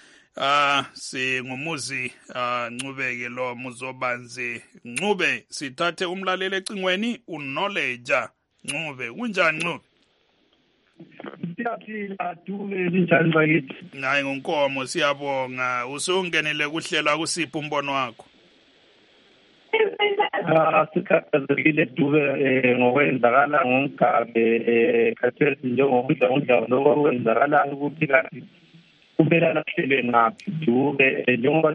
Speaker 2: Singumuzi Ncube ke lo Muzobanzi Ncube. Sithathe umlaleli ecingweni uKnowledge Ncube. Kunjani Ncube? Nayi ngonkomo siyabonga. Usungenele kuhlela kusiphi umbono wakho?
Speaker 9: Sikhathazekile Dube ngokwenzakala ngoMugabe khathesi njengokudla lokwenzakala ukuthi kanti kumele lahlelwe ngaphi Dube njengoba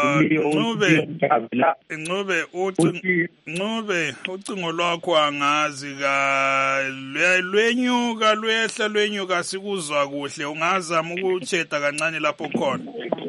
Speaker 2: Ncube ucingo lwakho angazi ka lwenyuka sikuzwa kuhle ungazama ukucheda kancane lapho khona.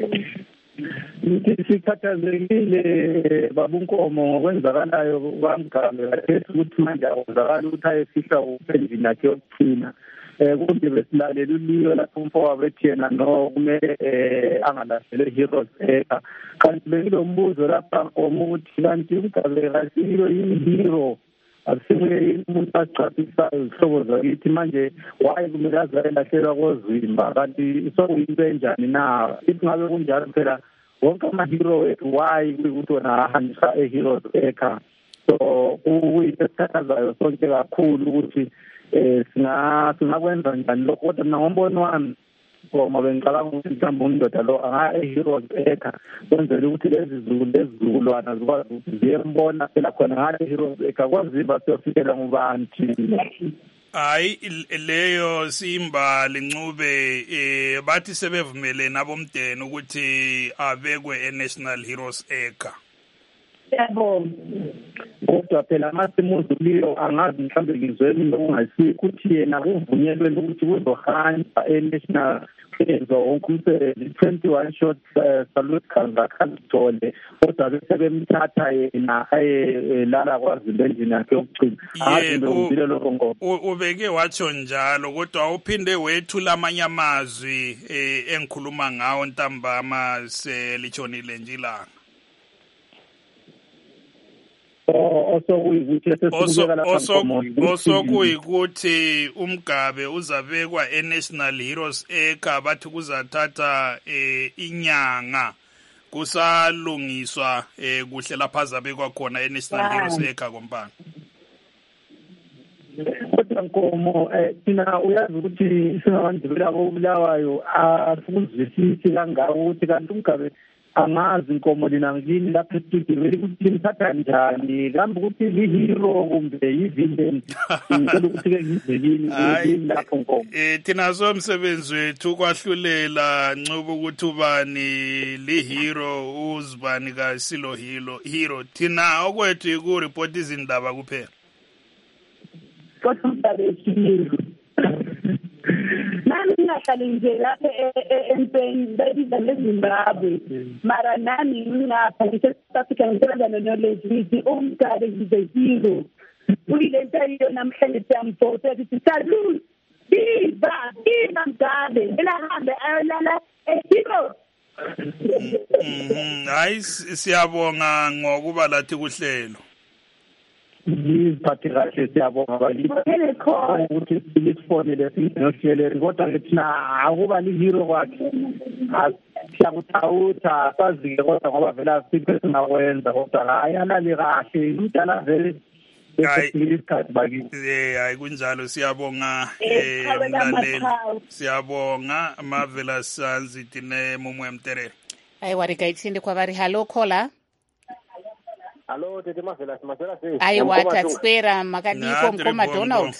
Speaker 9: Sikhathazekile babunkomo ngokwenzakalayo kwaMugabe khathesi ukuthi manje akwenzakala ukuthi ayefihla uphendini yakhe yokuthina kumbe besilalela uliyo lapho umfowabo ethi yena no kumele angalahlekelwe Heroes Acre. Kanti bengilombuzo lapha ukuthi kanti uMugabe kasilo yihero asimuye umuntu achazisayo izihlobo zakithi manje why kumele aze ayelahlekelwa kozimba kanti sokuyinto enjani na? Ithi ngabe kunjalo phela wonke amahero ethu why ukuthi wona ahanjiswa eHeroes Acre. So kuyinto esikhathazayo sonke kakhulu ukuthi singakwenza njani lokho, kodwa ngombono wami ngoba bengicabanga ukuthi mhlawumbe undoda lo eHeroes Acre kwenzela ukuthi lezizukulwana zikwazi ukuthi ziyembona phela khona ngale Heroes Acre kwaziba siyofikela ngubani thina.
Speaker 2: Hayi leyo simbali Ncube bathi sebevumele nabomdeni ukuthi abekwe eNational Heroes Acre.
Speaker 9: yabo kodwa phela masimuzi uliyo angazi mhlawumbe ngizweni nokungasikho ukuthi yena kuvunyelwe ukuthi kuzohamba e-national enzo wonke umsebenzi 21 short salute kanzakazithole kodwa bese bemthatha yena lala kwaZulu endlini yakhe yokugcina
Speaker 2: ubeke watsho njalo kodwa uphinde wethula amanye amazwi engikhuluma ngawo ntambama selitshonile nje ilanga osokuyikuthi uMgabe uzabekwa eNational Heroes Acre bathi kuzathatha inyanga kusalungiswa kuhle lapha azabekwa khona eNational Heroes Acre kompana
Speaker 9: kodwa Nkomo thina uyazi ukuthi singabantu belabo Bulawayo asukuzwisisi kangaka ukuthi kanti uMgabe angazi Nkomo lina ngini lapha estudio ukuthi imthatha njani kambe ukuthi lihero kumbe yivillain ngicela ukuthi ke ngizekini lapho Nkomo
Speaker 2: thina somsebenzi wethu kwahlulela ncuba ukuthi ubani lihero uzibani ka silo hero thina okwethu iku report izindaba kuphela
Speaker 8: kodwa mhlawumbe nami ngingahlali nje lapha empeni bebiza leZimbabwe mara nami ngingapha ngiseSouth Africa ngisebenza no-knowledge ngithi uMgabe is a hero uyile nto yiyo namhlanje siyamvota ukuthi salute biba Mgabe elahambe ayolala ehero
Speaker 2: hayi siyabonga ngokuba lathi kuhlelo
Speaker 9: ngiziphathe kahle siyabonga balipho ukuthi silifonele sinohlelele kodwa thina akuba lihero kwakhe siyakuthawutha sazi-ke kodwa ngoba vela siphe singakwenza kodwa hayi alale kahle umdala vele isikhathi bakithi
Speaker 2: hayi kunjalo siyabonga umlaleli siyabonga Mavela Sanziti neMumuya Mterere
Speaker 1: hayi warikaithinde kwavari hallo caller.
Speaker 10: Hello, tete Mavela, Mavela sei.
Speaker 1: Aiwa tatswera makadiko Mkoma Donald.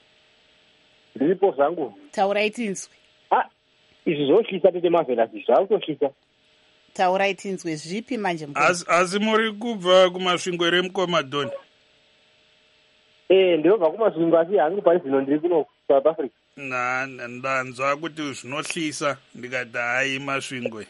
Speaker 10: Ndipo zangu.
Speaker 1: Taurai inzwi.
Speaker 10: Izvi zvohlisa tete Mavela, zvautohlisa.
Speaker 1: Taurai inzwi zvipi manje Mkoma?
Speaker 2: Azimuri kubva kumasvingo reMkoma Don.
Speaker 10: Ndinobva kumasvingo asi hangu pari zvino ndiri kuno South Africa.
Speaker 2: Ndanzwa kuti zvinohlisa ndikati hayi masvingo.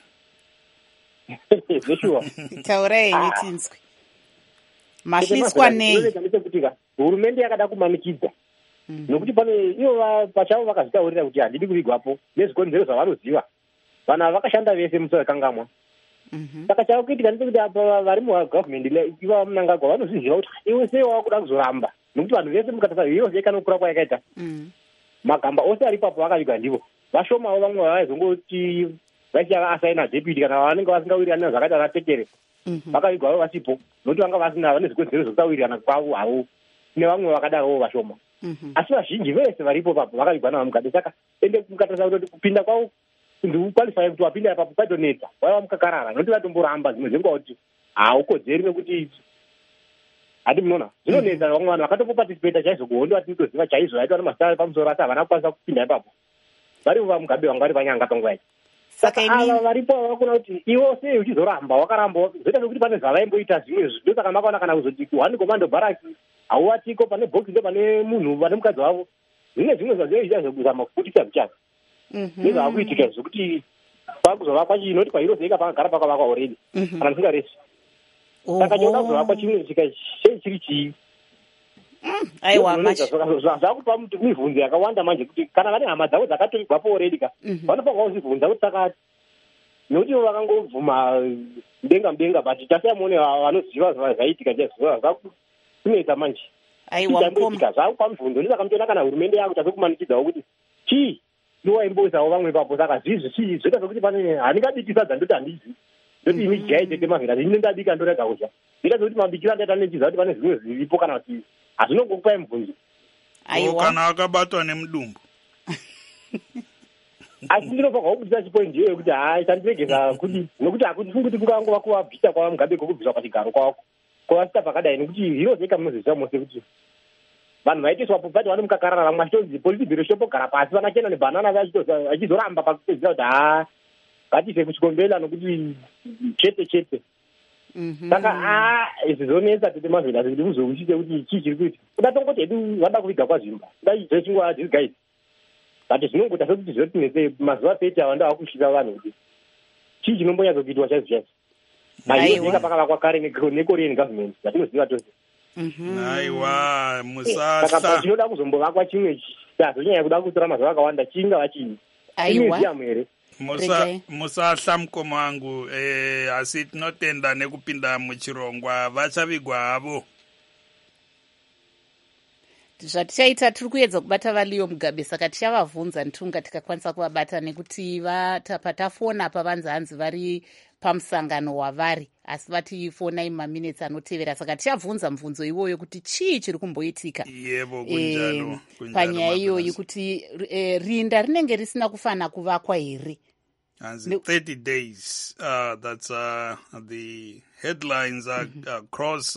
Speaker 10: Zveshuwa.
Speaker 1: Taurai inzwi. Mahliswa nei
Speaker 10: hurumende yakada kumanikidza nokuti pane ivo pachavo vakazvitaurira kuti handidi kuvigwapo nezvikonzero zvavanoziva vanhu vakashanda vese musakangamwa saka chava kuitika ndechekuti apa vari mugovernment iva munangagwa vanozviziva kuti iwe sei wakuda kuzoramba nokuti vanhu vese mukatasa yose kanokura kwayakaita magamba ose ari papo vakaviga ndivo vashomawo vamwe vavaizongoti vachiasaina deputy kana vanenge vasingawirirana zvakaita vatekere vakavigwawo vasipo nokuti vanga vasina nezvikonzero zvokutawirirana kwavo havo nevamwe vakadaro vashoma asi vazhinji vese varipo papo vakavigwa navo Mugabe saka ende mukatarisa kuti kupinda kwavo ndiukwalifai kuti wapinda ipapo kwatonetsa vaiva mukakarara nokuti vatomboramba zvimwe zvenguva kuti haukodzeri nekuti hati munoona zvinonetsa vamwe vanhu vakatombopatisipeta chaizvo kuhondo vati toziva chaizvo vaitwa nemazita pamusoro asi havana kukwanisa kupinda ipapo varivo vaMugabe vanga vari vanyanga panguva iyi saka ava varipo vakona kuti iwo sei uchizoramba wakaramba zoita sokuti pane zvavaimboita zvimwe zvido saka makaona kana kuzoti kuhani komando bharaki hauvatiko pane bhokisi ndo pane munhu pane mukadzi wavo zvimwe zvazvinoita zvekuzama kuputisa zvichaka nezvavakuitika zvokuti pakuzovakwa chinoti kwahiro zeika pakagara pakavakwa already kana musingaresi saka choda kuzovakwa chimwe chika chiri chii
Speaker 1: aiwa
Speaker 10: zvakupa mibvunzo yakawanda manje kuti kana vane hama dzavo dzakatorigwapo already ka vanofanira kuzvibvunza kuti saka nokuti vakangobvuma mudenga but tasiyamuone vanoziva zvaitika zvakunetsa manje aiwaika zvakupa mibvunzo ndisaka mutoona kana hurumende yako tazokumanikidzawo kuti chii iwaimboisawo vamwe papo saka zvizvi zvoita sokuti pane handingadiki sadza ndoti handizi ndoti imi jai tete Mavela ine ndadika ndorega kuzha zvoita sokuti mabikira ndaita nechiziva kuti pane zvimwe zviripo kana kuti hazvinongokupai mubvunzo
Speaker 2: kana akabatwa nemudumbu
Speaker 10: asi ndinofanirwa kubvisa chipointi iyoyo kuti hai tandiregesa kuti nokuti hakundifungi kuti kungangova kuvabvisa kwava Mugabe kokubviswa pachigaro kwako kwavasita pakadai nokuti hiro zeka munozviziva mose kuti vanhu vaitoiswapo pati vano mukakarara vamwe achitonzi polisi bhiro shopogara pasi vanachena nebhanana vachizoramba pakupedzisa kuti haa ngatiise kuchikombela nokuti chete saka izvizonetsa tete mazvina kuti uzokuchite kuti chii chiri kuita kuda tongoti hedu vada kuviga kwazvimba kuda izvechingwa these guys but zvinongoita sekuti zvotinese mazuva 30 ava ndava kusvika vanhu kuti chii chinombonyatsokuitwa chaizvo chaizvo maizvika pakavakwa kare nekorean government zatinoziva tose
Speaker 2: aiwa
Speaker 10: saka chinoda kuzombovakwa chimwe chazonyanya kuda kutora mazuva akawanda chingava chii museum here
Speaker 2: musahla mukoma wangu asi tinotenda nekupinda muchirongwa vachavigwa havo.
Speaker 1: zvatichaita tiri kuedza kubata vaLeo Mugabe saka tichavabvunza ntunga tikakwanisa kuvabata nekuti patafona pavanzi hanzi vari pamusangano wavari asi vatifonai maminitsi anotevera saka tichabvunza mubvunzo iwoyo kuti chii chiri kumboitika panyaya iyoyi kuti rinda rinenge risina kufana kuvakwa here.
Speaker 2: As 30 days, that's the headlines across,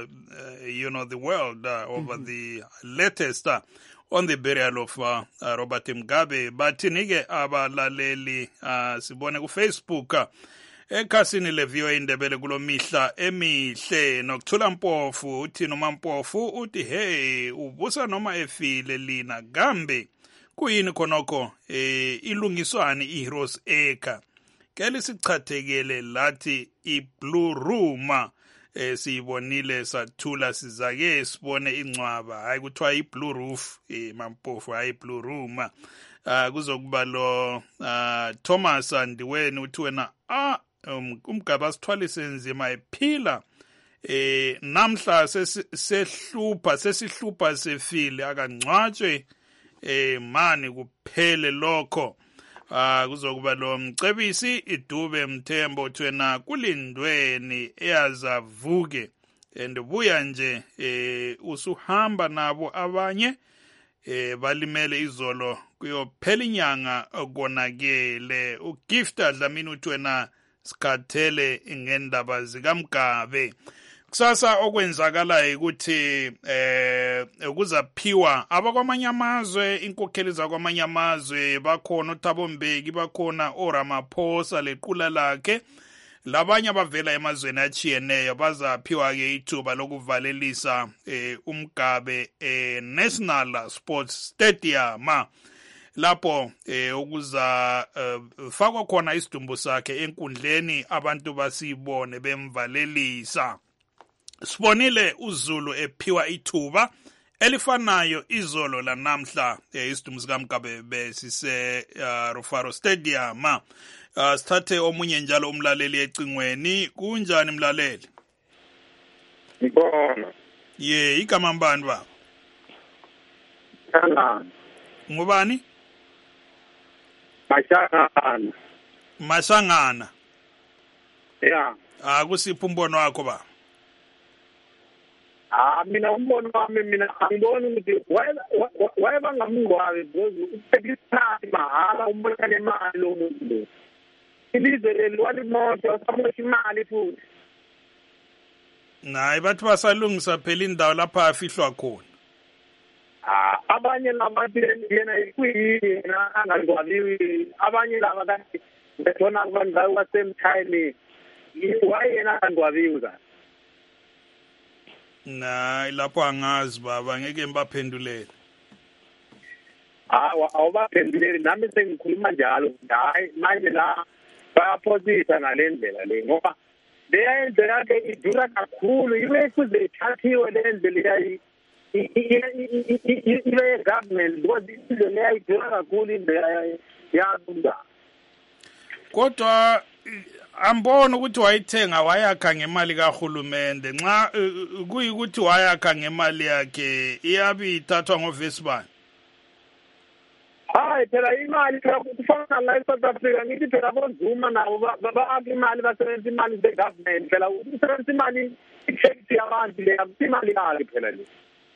Speaker 2: the world over the latest on the burial of Robert Mugabe. But nige abalaleli sibone ku Facebook ekhasini leviyo indebele kulo mihla emihle nokuthula Mpofu uthi noma Mpofu uthi hey ubusa noma efile lina gambe kuyini khonokho ilungiswani iHeroes Acre kele sichathekele lathi iBlue Room siyibonile sathula sizake sibone incwaba hayi kuthiwa iBlue Roof Mampofu hayi iBlue Room kuzokuba lo Thomas Andiweni uthi wena umgaba sithwalise nzima ephila namhla sesihlupa sefile akangcwatshwe mani kuphele lokho kuzokuba lo Mcebisi Idube Mthembo thwena kulindweni eyazavuke endibuya nje usuhamba nabo abanye balimele izolo kuyophela inyanga konakele uGifta Dlamini uthwena sikhathele ngendaba zikaMgabe. Kusasa okwenzakalayo ukuthi kuzaphiwa abakwamanye amazwe inkokheli zakwamanye amazwe bakhona uThabo Mbeki bakhona oRamaphosa lequla lakhe labanye abavela emazweni achiyeneyo bazaphiwa ke ithuba lokuvalelisa uMgabe National Sports Stadium lapho ukuza fakwa khona isidumbu sakhe enkundleni abantu basibone bemvalelisa. Sibonile uZulu ephiwa ithuba elifanayo izolo lanamhla isidumbu sikaMgabe besise Rufaro Stadium. Sithathe omunye njalo umlaleli ecingweni. Kunjani mlaleli?
Speaker 11: Ngibona.
Speaker 2: Igama mbani baba? Ngubani? Mashangana.
Speaker 11: Yeah.
Speaker 2: Kusiphi umbono wakho baba?
Speaker 11: Mina umbono wami angiboni ukuthi wayebangamngwabi because usekithathi mahala umbona nemali lo muntu. Ilizwe leli walimoto samosha imali futhi.
Speaker 2: Nayi bathi basalungisa phela indawo lapha afihlwa khona.
Speaker 11: Abanye labathi yena ikuyini angangwabiwi abanye laba kanti betona abantu basemthayini wayena angwabiwi ka.
Speaker 2: Nayi lapho angazi baba ngeke ngibaphendulele.
Speaker 11: Awubaphenduleli nami sengikhuluma njalo hayi manje la bayaphosisa ngalendlela le ngoba leyendlela ke idura kakhulu ibe kuze ithathiwe lendlela ibe government because indlela idura kakhulu indlela yabuza.
Speaker 2: Kodwa ambona ukuthi wayithenga wayakha ngemali kahulumende nxa kuyikuthi wayakha ngemali yakhe iyabi ithathwa ngoVesibani.
Speaker 11: Hayi phela imali kufana la eSouth Africa ngithi phela bonzuma nabo bakha imali basebenzisa imali ze-government phela usebenzisa imali i-tax yabantu le akuthi imali yakhe phela le.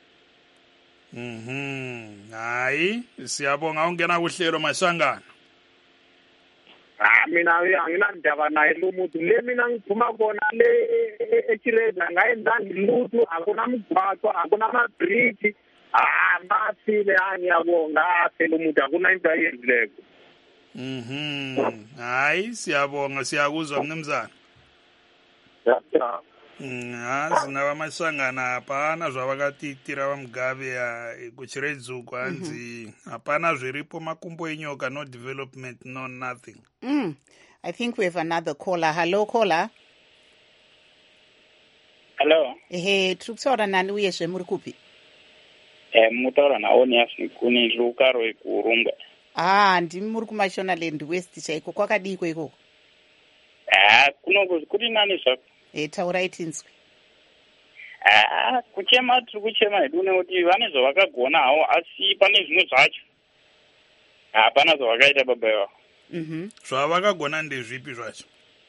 Speaker 2: Hayi siyabonga ungena kuhlelo Mashangana.
Speaker 11: Mina anginandaba naye lo muntu le mina ngiphuma khona le eChireza ngayenzanga lutho akunamgwaqo akunamabridge basile ngiyabonga phela umuntu akuna into ayenzileko.
Speaker 2: Hayi siyabonga siyakuzwa mnumzana. hazina vamasangana hapana zvavakatiitira vamugabe kuchiredzuko hanzi hapana zviripo makumbo enyoka, no development, no nothing.
Speaker 1: I think we have another caller. Hello, caller.
Speaker 12: Hello.
Speaker 1: Ehe, tiri kutaura nani uyezve muri kupi?
Speaker 12: Mutaura naOnias Kuni Lukaro ekuRumbwa.
Speaker 1: Ndimi muri kuMashonaland West chaiko. Kwakadiko ikoko?
Speaker 12: Kunongo kuri nani zvako?
Speaker 1: Taurai tinzwi.
Speaker 12: Kuchema tiri kuchema hedu nekuti vane zvavakagona hawo, asi pane zvimwe zvacho hapana zvavakaita baba vavo.
Speaker 2: Zvavakagona ndezvipi zvacho?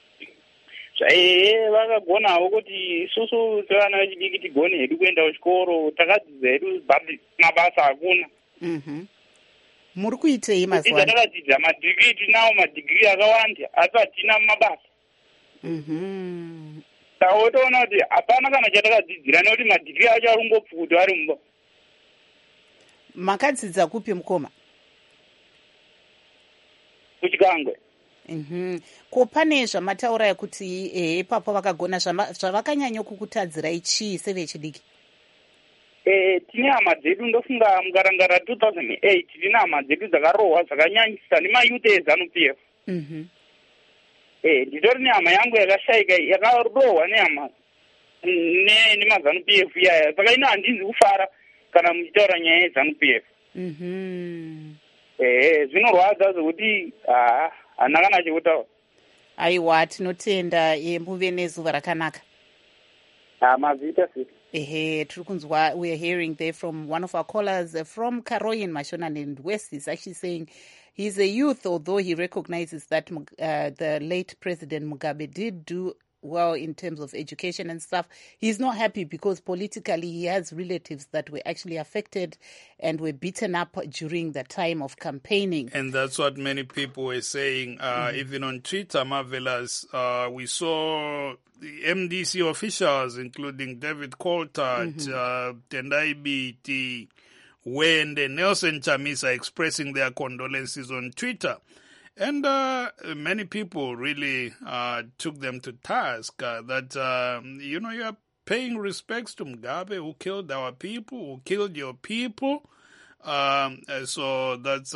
Speaker 12: Vakagonawo kuti isusu sevana vechidiki tigone hedu kuenda kuchikoro, takadzidza hedu mabasa hakuna.
Speaker 1: Muri kuitei mazuva ano?
Speaker 12: Takadzidza madigiri, tinawo madigiri akawanda asi hatina mabasa. Tawotoona kuti hapana kana chatakadzidzira nekuti madigiri acho arungopfuta ari mumba.
Speaker 1: Makadzidza kupi mukoma?
Speaker 12: Kuchikangwe.
Speaker 1: Ko pane zvamataura ekuti ipapo vakagona zvavakanyanya kukutadzirai chii sevechidiki?
Speaker 12: Tine hama dzedu ndofunga mukarangara 2008 tine hama dzedu dzakarohwa zvakanyanyisa nemayuth eZANU-PF. Nditori nehama yangu yakashayika yakarohwa nehama nemaZANU-PF iyaya, saka ino handinzi kufara kana muchitaura nyaya yeZANU-PF. Zvinorwadza zvokuti hana kana chekutaura.
Speaker 1: Aiwa, tinotenda muve nezuva rakanaka.
Speaker 12: Mazita si.
Speaker 1: Tiri kunzwa, we are hearing there from one of our callers from Karoyin Mashonaland West. He's actually saying he's a youth, although he recognizes that the late President Mugabe did do well in terms of education and stuff. He's not happy because politically he has relatives that were actually affected and were beaten up during the time of campaigning.
Speaker 2: And that's what many people were saying, even on Twitter, Marvelous. We saw the MDC officials, including David Coulthard, Tendai Biti, Wende, Nelson Chamisa, expressing their condolences on Twitter. And many people really took them to task that, you are paying respects to Mugabe, who killed our people, who killed your people. So that's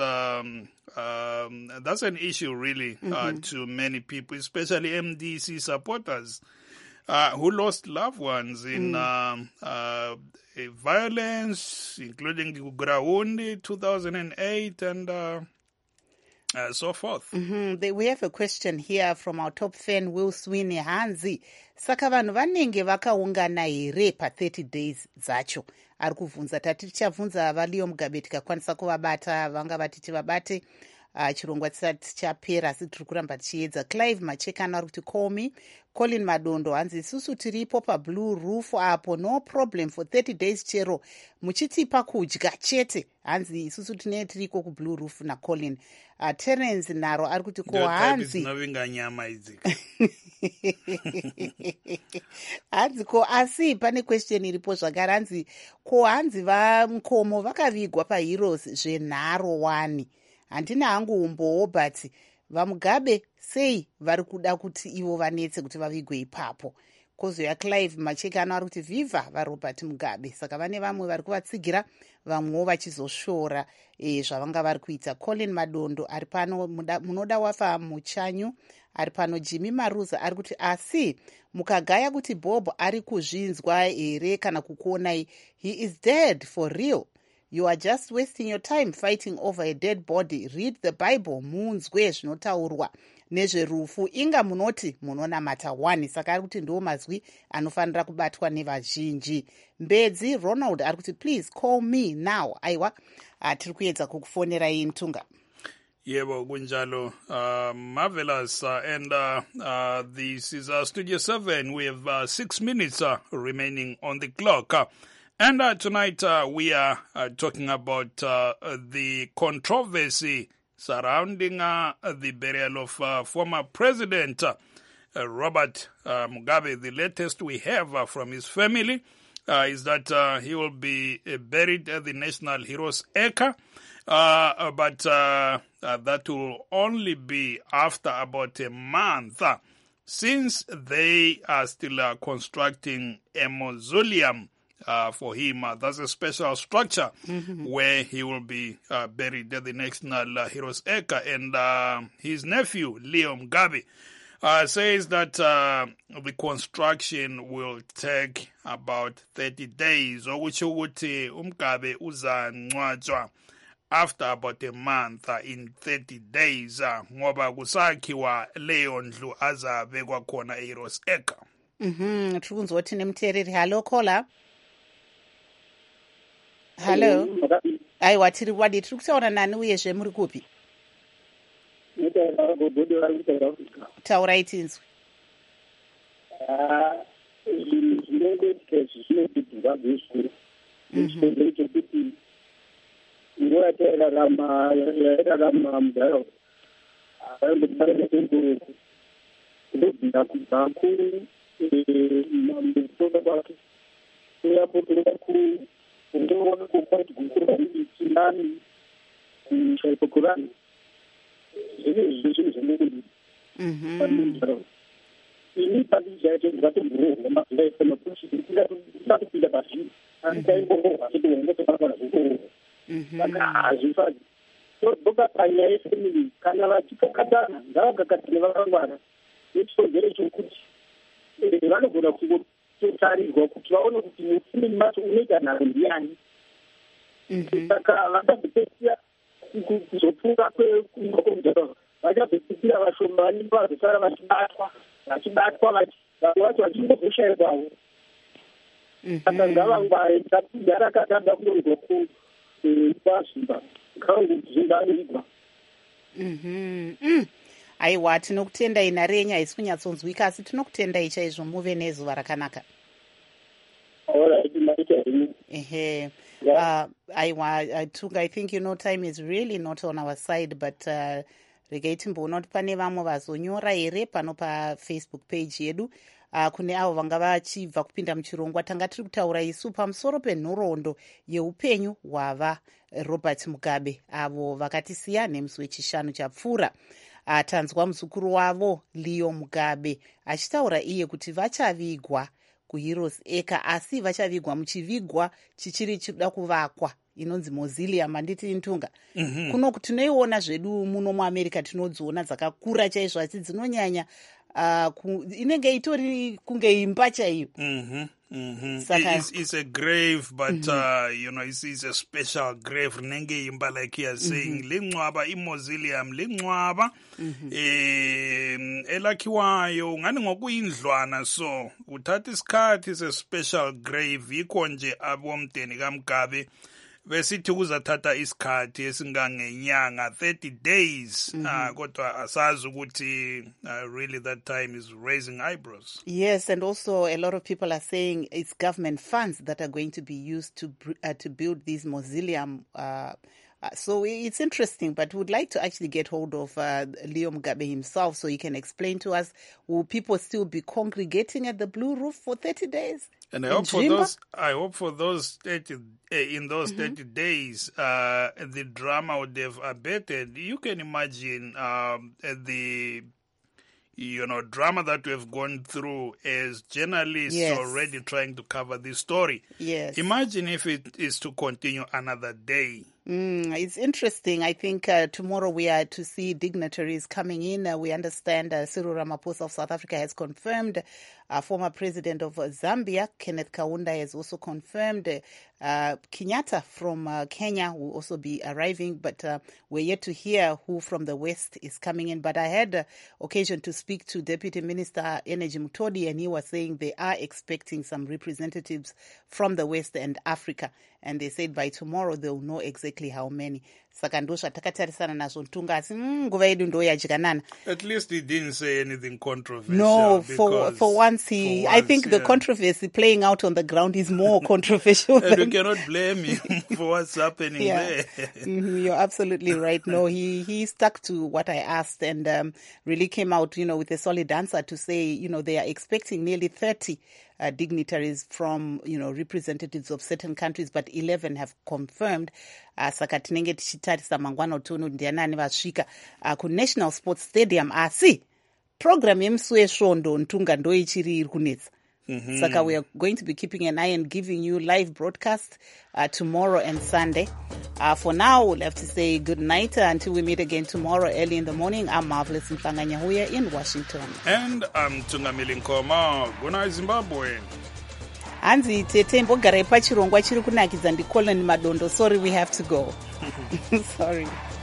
Speaker 2: an issue really to many people, especially MDC supporters who lost loved ones in violence, including Ugrawundi 2008 and so forth.
Speaker 1: We have a question here from our top fan, Will Sweeney Hanzi. Saka vanhu vanenge vakaungana here pa30 days dzacho. Ari kuvhunza, tati tichavhunza vaLeo Mugabe tikakwanisa kuvabata, vanga vati tivabate chirongwa chisati chapera, asi tiri kuramba tichiedza. Clive Machekana ari kuti call me. Colin Madondo hanzi isusu tiripo paBlue Roof apo, no problem for 30 days chero muchitipa kudya chete. Hanzi isusu tine tiriko kuBlue Roof na Colin. Terence Naro ari kuti ko hanzi
Speaker 2: nyama idzi.
Speaker 1: Hanzi ko asi pane question iripo zvakare, hanzi ko hanzi vaMkomo vakavigwa paHeroes zvenharo 1. Handina hangu umbowo, but vaMugabe sei vari kuda kuti ivo vanetse kuti vavigwe ipapo. Kozoya Clive Machekano ari kuti viva vaRobert Mugabe. Saka vane vamwe vari kuvatsigira, vamwewo vachizoshora zvavanga vari kuita. Colin Madondo ari pano, munoda wafa muchanyu ari pano. Jimmy Maruza ari kuti asi mukagaya kuti Bob ari kuzvinzwa here kana kukuonai, he is dead for real. You are just wasting your time fighting over a dead body. Read the Bible, munzwe zvinotaurwa nezverufu, inga munoti munonamata 1. Saka ari kuti ndiwo mazwi anofanira kubatwa nevazhinji. Mbedzi Ronald ari kuti please call me now. Aiwa, tiri kuedza kukufonera iyi Mtunga.
Speaker 2: Yebo kunjalo, marvelous, and this is Studio 7. We have 6 minutes remaining on the clock. And tonight we are talking about the controversy surrounding the burial of former President Robert Mugabe. The latest we have from his family is that he will be buried at the National Heroes Acre, but that will only be after about a month since they are still constructing a mausoleum for him. That's a special structure where he will be buried at the National Heroes Acre. And his nephew, Leo Mugabe, says that the construction will take about 30 days. Okusho ukuthi uMgabe uzangcwatshwa after about a month, in 30 days, ngoba kusakhiwa leyo ndlu azabekwa khona eHeroes Acre.
Speaker 1: Tiri kunzwa kuti nemuteereri. Hello, caller. Hello. Aiwa, tiri kutaura nani uyezve muri kupi? Taurai tinzwi.
Speaker 9: nguva yairarama mudhara ndobvira kubva kumusoro kwake uyapotoa kundoona kokwati kukuraiitinani kushaipokurani zvinezvi zvinhu zvemukudi pamudhara ini pandichaite ndikatobhurohwa maziraifema kuti ndingatopinda pazvii asi taimbohohwa chitoongotomakana zvikurohwa saka hazvifadzi todoka panyaya yefemili kana vachikakatana ngavagakatane vakangwana nechitogere chokuti vanogona kutotarirwa kuti vaone kuti mufemili macho unoita nharo ndiani. Saka vachazopedzisira kuzopfuura kwemudhara vachazopedzisira vashomani vazosara vachibatwa vamwe vacho vachingozoshairwawo. Saka ngavangware takudhara katanga kunonzwa kwazvimba kaunguzvingaigwa.
Speaker 1: Aiwa, tinokutendai nhare yenyu haisi kunyatsonzwika, asi tinokutendai chaizvo. Muve nezuva rakanaka. Tunga, I think time is really not on our side, but regai timboona kuti pane vamwe vazonyora here pano paFacebook page yedu. Kune avo vanga vachibva kupinda muchirongwa, tanga tiri kutaura isu pamusoro penhoroondo yeupenyu hwava Robert Mugabe, avo vakatisiya nemusi wechishanu chapfuura. Tanzwa muzukuru wavo Leo Mugabe achitaura iye kuti vachavigwa kuHeroes Acre, asi vachavigwa muchivigwa chichiri chida kuvakwa inonzi mausoleum. Handiti Ntunga, kuno tinoiona zvedu muno muAmerica, tinodziona dzakakura chaizvo, asi dzinonyanya inenge itori kunge imba chaiyo.
Speaker 2: It's a grave, but it's a special grave. Nenge imba, like you are saying, lingcwaba imausoleum, lingcwaba elakhiwayo ngani ngokuyindlwana, so uthatha isikhathi. It's a special grave. Yikho nje abomdeni kaMgabe besithi kuzathatha isikhathi esingangenyanga 30 days. Kodwa asazi ukuthi really that time is raising eyebrows.
Speaker 1: Yes, and also a lot of people are saying it's government funds that are going to be used to build this mausoleum. So it's interesting, but we'd like to actually get hold of Leo Mugabe himself so he can explain to us, will people still be congregating at the Blue Roof for 30 days?
Speaker 2: And I hope for those 30 in those 30 days, the drama would have abated. You can imagine the drama that we have gone through as journalists already trying to cover this story.
Speaker 1: Yes.
Speaker 2: Imagine if it is to continue another day.
Speaker 1: It's interesting. I think tomorrow we are to see dignitaries coming in. We understand Cyril Ramaphosa of South Africa has confirmed. Former president of Zambia, Kenneth Kaunda, has also confirmed. Kenyatta from Kenya will also be arriving, but we're yet to hear who from the West is coming in. But I had occasion to speak to Deputy Minister Energy Mutodi, and he was saying they are expecting some representatives from the West and Africa. And they said by tomorrow they'll know exactly how many. Saka ndo zvatakatarisa nazvo Ntunga, asi nguva yedu ndo yadyanana.
Speaker 2: At least he didn't say anything controversial.
Speaker 1: No, for once I think the controversy playing out on the ground is more controversial.
Speaker 2: And we cannot blame him for what's happening there.
Speaker 1: You're absolutely right. No, he stuck to what I asked and really came out, with a solid answer to say, they are expecting nearly 30 dignitaries from, representatives of certain countries, but 11 have confirmed. Saka tinenge tichitarisa mangwana utono ndianani vasvika ku National Sports Stadium, asi program yemusi wesvondo ntunga ndo ichiri iri kunetsa. Saka we are going to be keeping an eye and giving you live broadcast tomorrow and Sunday. For now, we'll have to say good night until we meet again tomorrow early in the morning. I'm Marvelous Mpanganyahuya in Washington.
Speaker 2: And I'm Tungamili Nkoma. Good night, Zimbabwe.
Speaker 1: Hanzi tete mbogarai pachirongwa chiri kunakidza ndi Colin Madondo. Sorry, we have to go. Sorry.